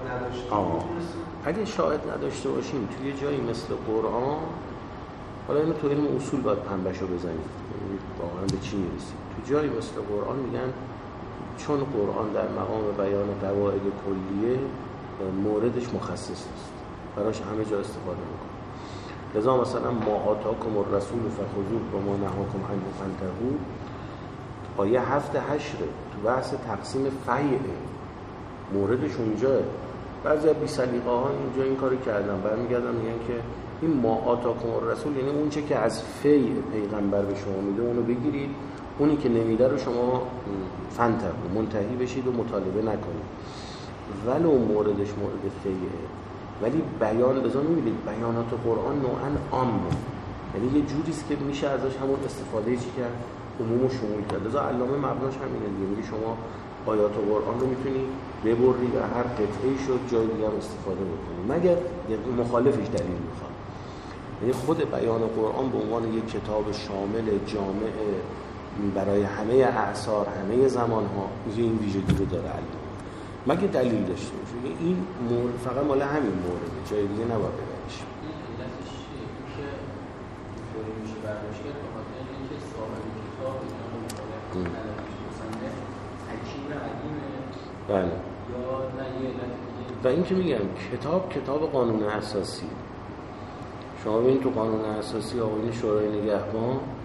اگه شاهد نداشته باشیم توی جایی مثل قرآن، حالا اینو تو علم اصول باید پنبشو بزنید واقعا به چی میرسید. تو جایی مثل قرآن میگن چون قرآن در مقام بیان قواعد کلیه موردش مخصص نیست، براش همه جا استفاده میکنه. لذا مثلا ما آتاکم الرسول فخذوه و ما نهاکم عنه فانتهوا آیه 7-8 تو بحث تقسیم فیعه موردش اونجاه. بعضی بی سلیقه ها اینجا این کارو کردن، برمیگردن میگن که این ما آتاکم الرسول یعنی اون چه که از فیع پیغمبر به شما میده اونو بگیرید، اونی که نمیده رو شما فانتهوا منتهی بشید و مطالبه نکنید. ولو موردش مورد فیعه ولی بیان لازم میبینید بیانات قرآن نوعاً عامه، یعنی یه جوریست که میشه ازش همون استفاده چی کرد عموم و شمول کرد. لذا علامه مبناش همینه دیگه، میگه شما آیات قرآن رو میتونی ببری و هر قطعه‌ای شد جای دیگه هم استفاده بکنی مگر مخالفش دلیل میخواد. یعنی خود بیان قرآن به عنوان یک کتاب شامل جامع برای همه اعصار همه زمان‌ها این ویژگی رو داره علامه، مگه دلیل داشته باشه. این مورد فقط مال همین مورده، جای دیگه نباید ببریش. این علتش چیه که طوری میشه برداشت کرد به خاطر اینکه صاحب کتاب یا مصنف حکیم علیمه بله یا نه یه علت دیگه. و این که میگم کتاب قانون اساسی، شما ببین تو قانون اساسی آقایون شورای نگهبان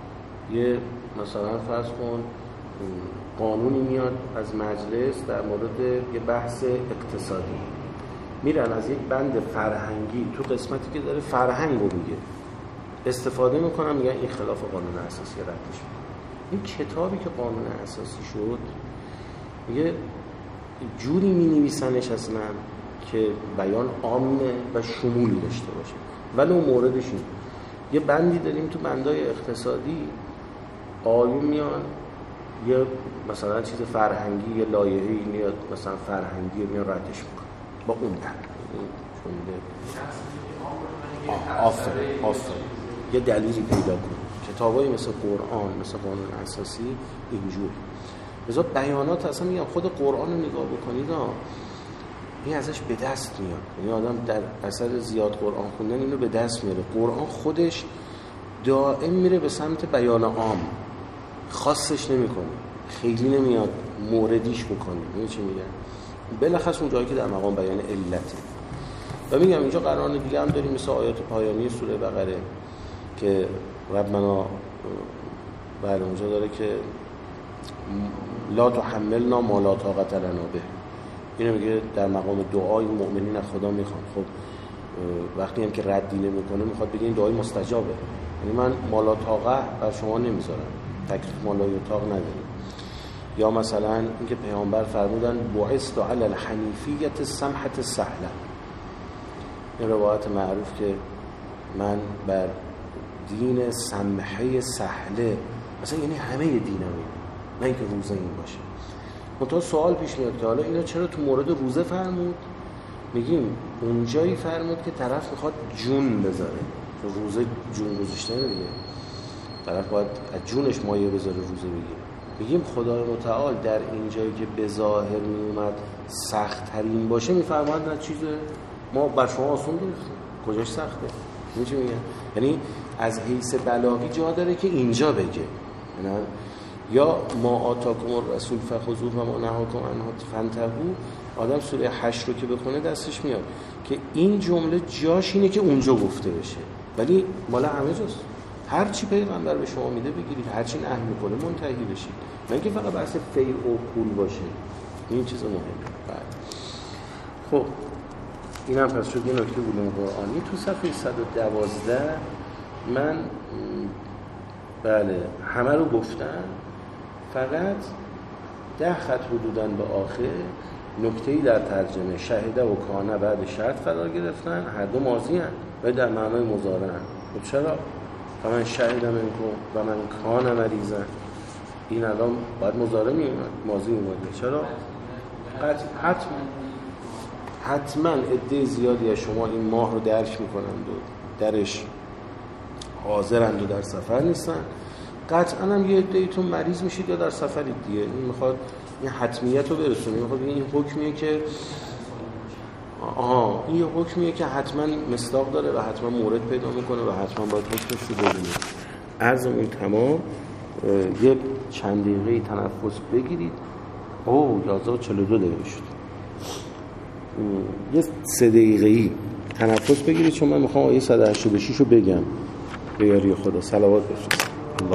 یه مثلا فرض کن قانونی میاد از مجلس در مورد یه بحث اقتصادی، میرن از یک بند فرهنگی تو قسمتی که داره فرهنگ رو میگه استفاده میکنن، میگن این خلاف قانون اساسی، ردش میکنن. این کتابی که قانون اساسی شد میگه جوری مینویسنش اصلا که بیان عامه و شمولی داشته باشه، ولی اون موردش این یه بندی داریم تو بندای اقتصادی، آیون میان یه مثلا چیز فرهنگی، یه لایحه‌ای میاد مثلا فرهنگی میاد ردش میکنه با اون بند. آفرین یه دلیلی پیدا کن. کتابایی مثل قرآن، مثل قانون اساسی اینجوری. مثلا بیانات اصلا میگم خود قرآن رو نگاه بکنید این ازش به دست میاد، یعنی آدم در اثر زیاد قرآن خوندن اینو به دست میاره. قرآن خودش دائم میره به سمت بیان عام، خاصش نمیکنه، خیلی نمیاد موردیش بکنه. این چی میگن؟ بلخص اون جایی که در مقام بیان علته. و میگم اینجا قرآن دیگه هم داریم مثل آیات پایانی سوره بقره که ربنا بله اونجا داره که لا تحملنا ما لا طاقت لنا به. اینو میگه در مقام دعای مؤمنین از خدا میخوان. خب وقتی هم که ردی نمیکنه میخواد بگه این دعای مستجابه، یعنی من ما لا طاقت بر شما نمیذارم، تکلیف ما لا یطاق نداریم. یا مثلا اینکه پیامبر فرمودن بعثت علی الحنیفیة السمحة السهلة، این روایت معروف که من بر دین سمحه سهله، مثلا یعنی همه دینم اینه، نه اینکه روزه این باشه. منتها سوال پیش میاد که حالا اینا چرا تو مورد روزه فرمود؟ میگیم اونجایی فرمود که طرف میخواد جون بذاره، تو روزه جون گذاشته دیگه، طرف باید از جونش مایه بذاره روزه بگیره. میگیم خدای متعال در این جایی که به ظاهر میومد سخت ترین باشه میفرماید نه چیز ما بر شما آسون گرفتیم، کجاش سخته؟ این چی میگه؟ یعنی از حیث بلاغی جا داره که اینجا بگه، یعنی یا ما آتاکم الرسول فخذوه و ما نهاکم عنه فانتهوا. آدم سوره 8 رو که بخونه دستش میاد که این جمله جاش اینه که اونجا گفته بشه، ولی مال همه جاست. هر چی پیغمبر به شما میده بگیرید، هر چی نهی میکنه منتهی بشید، نه اینکه فقط بحث فیع و پول باشه. این چیز مهمه. خب اینم پس شد یه نکته علوم قرآنی. تو صفحه 112 من بله همه رو گفتم، فقط 10 خط حدوداً به آخر نکته‌ای در ترجمه شهده و کانه بعد شرط قرار گرفتن، هر دو ماضی هستند و در معنای مضارع هستند. خب چرا؟ من شهد منکم و من کان مریضا، این الان باید مضارع میومد، ماضی اومده. چرا؟ حتما عده زیادی از شما این ماه رو درک میکنند و درش حاضرند و در سفر نیستن. قطعا هم یه عده‌ایتون مریض میشید یا در سفرید دیگه. این میخواد این حتمیت رو برسونه، میخواد این حکمیه که این یه حکمیه که حتما مصداق داره و حتما مورد پیدا میکنه و حتما باید حکمش رو ببینید. عرضم این تمام. یه چند دقیقه تنفس بگیرید. 11:42 دقیقه شد. یه 3 دقیقه‌ای تنفس بگیرید چون من میخوام آیه 186 رو بگم. به یاری خدا صلوات بفرستید.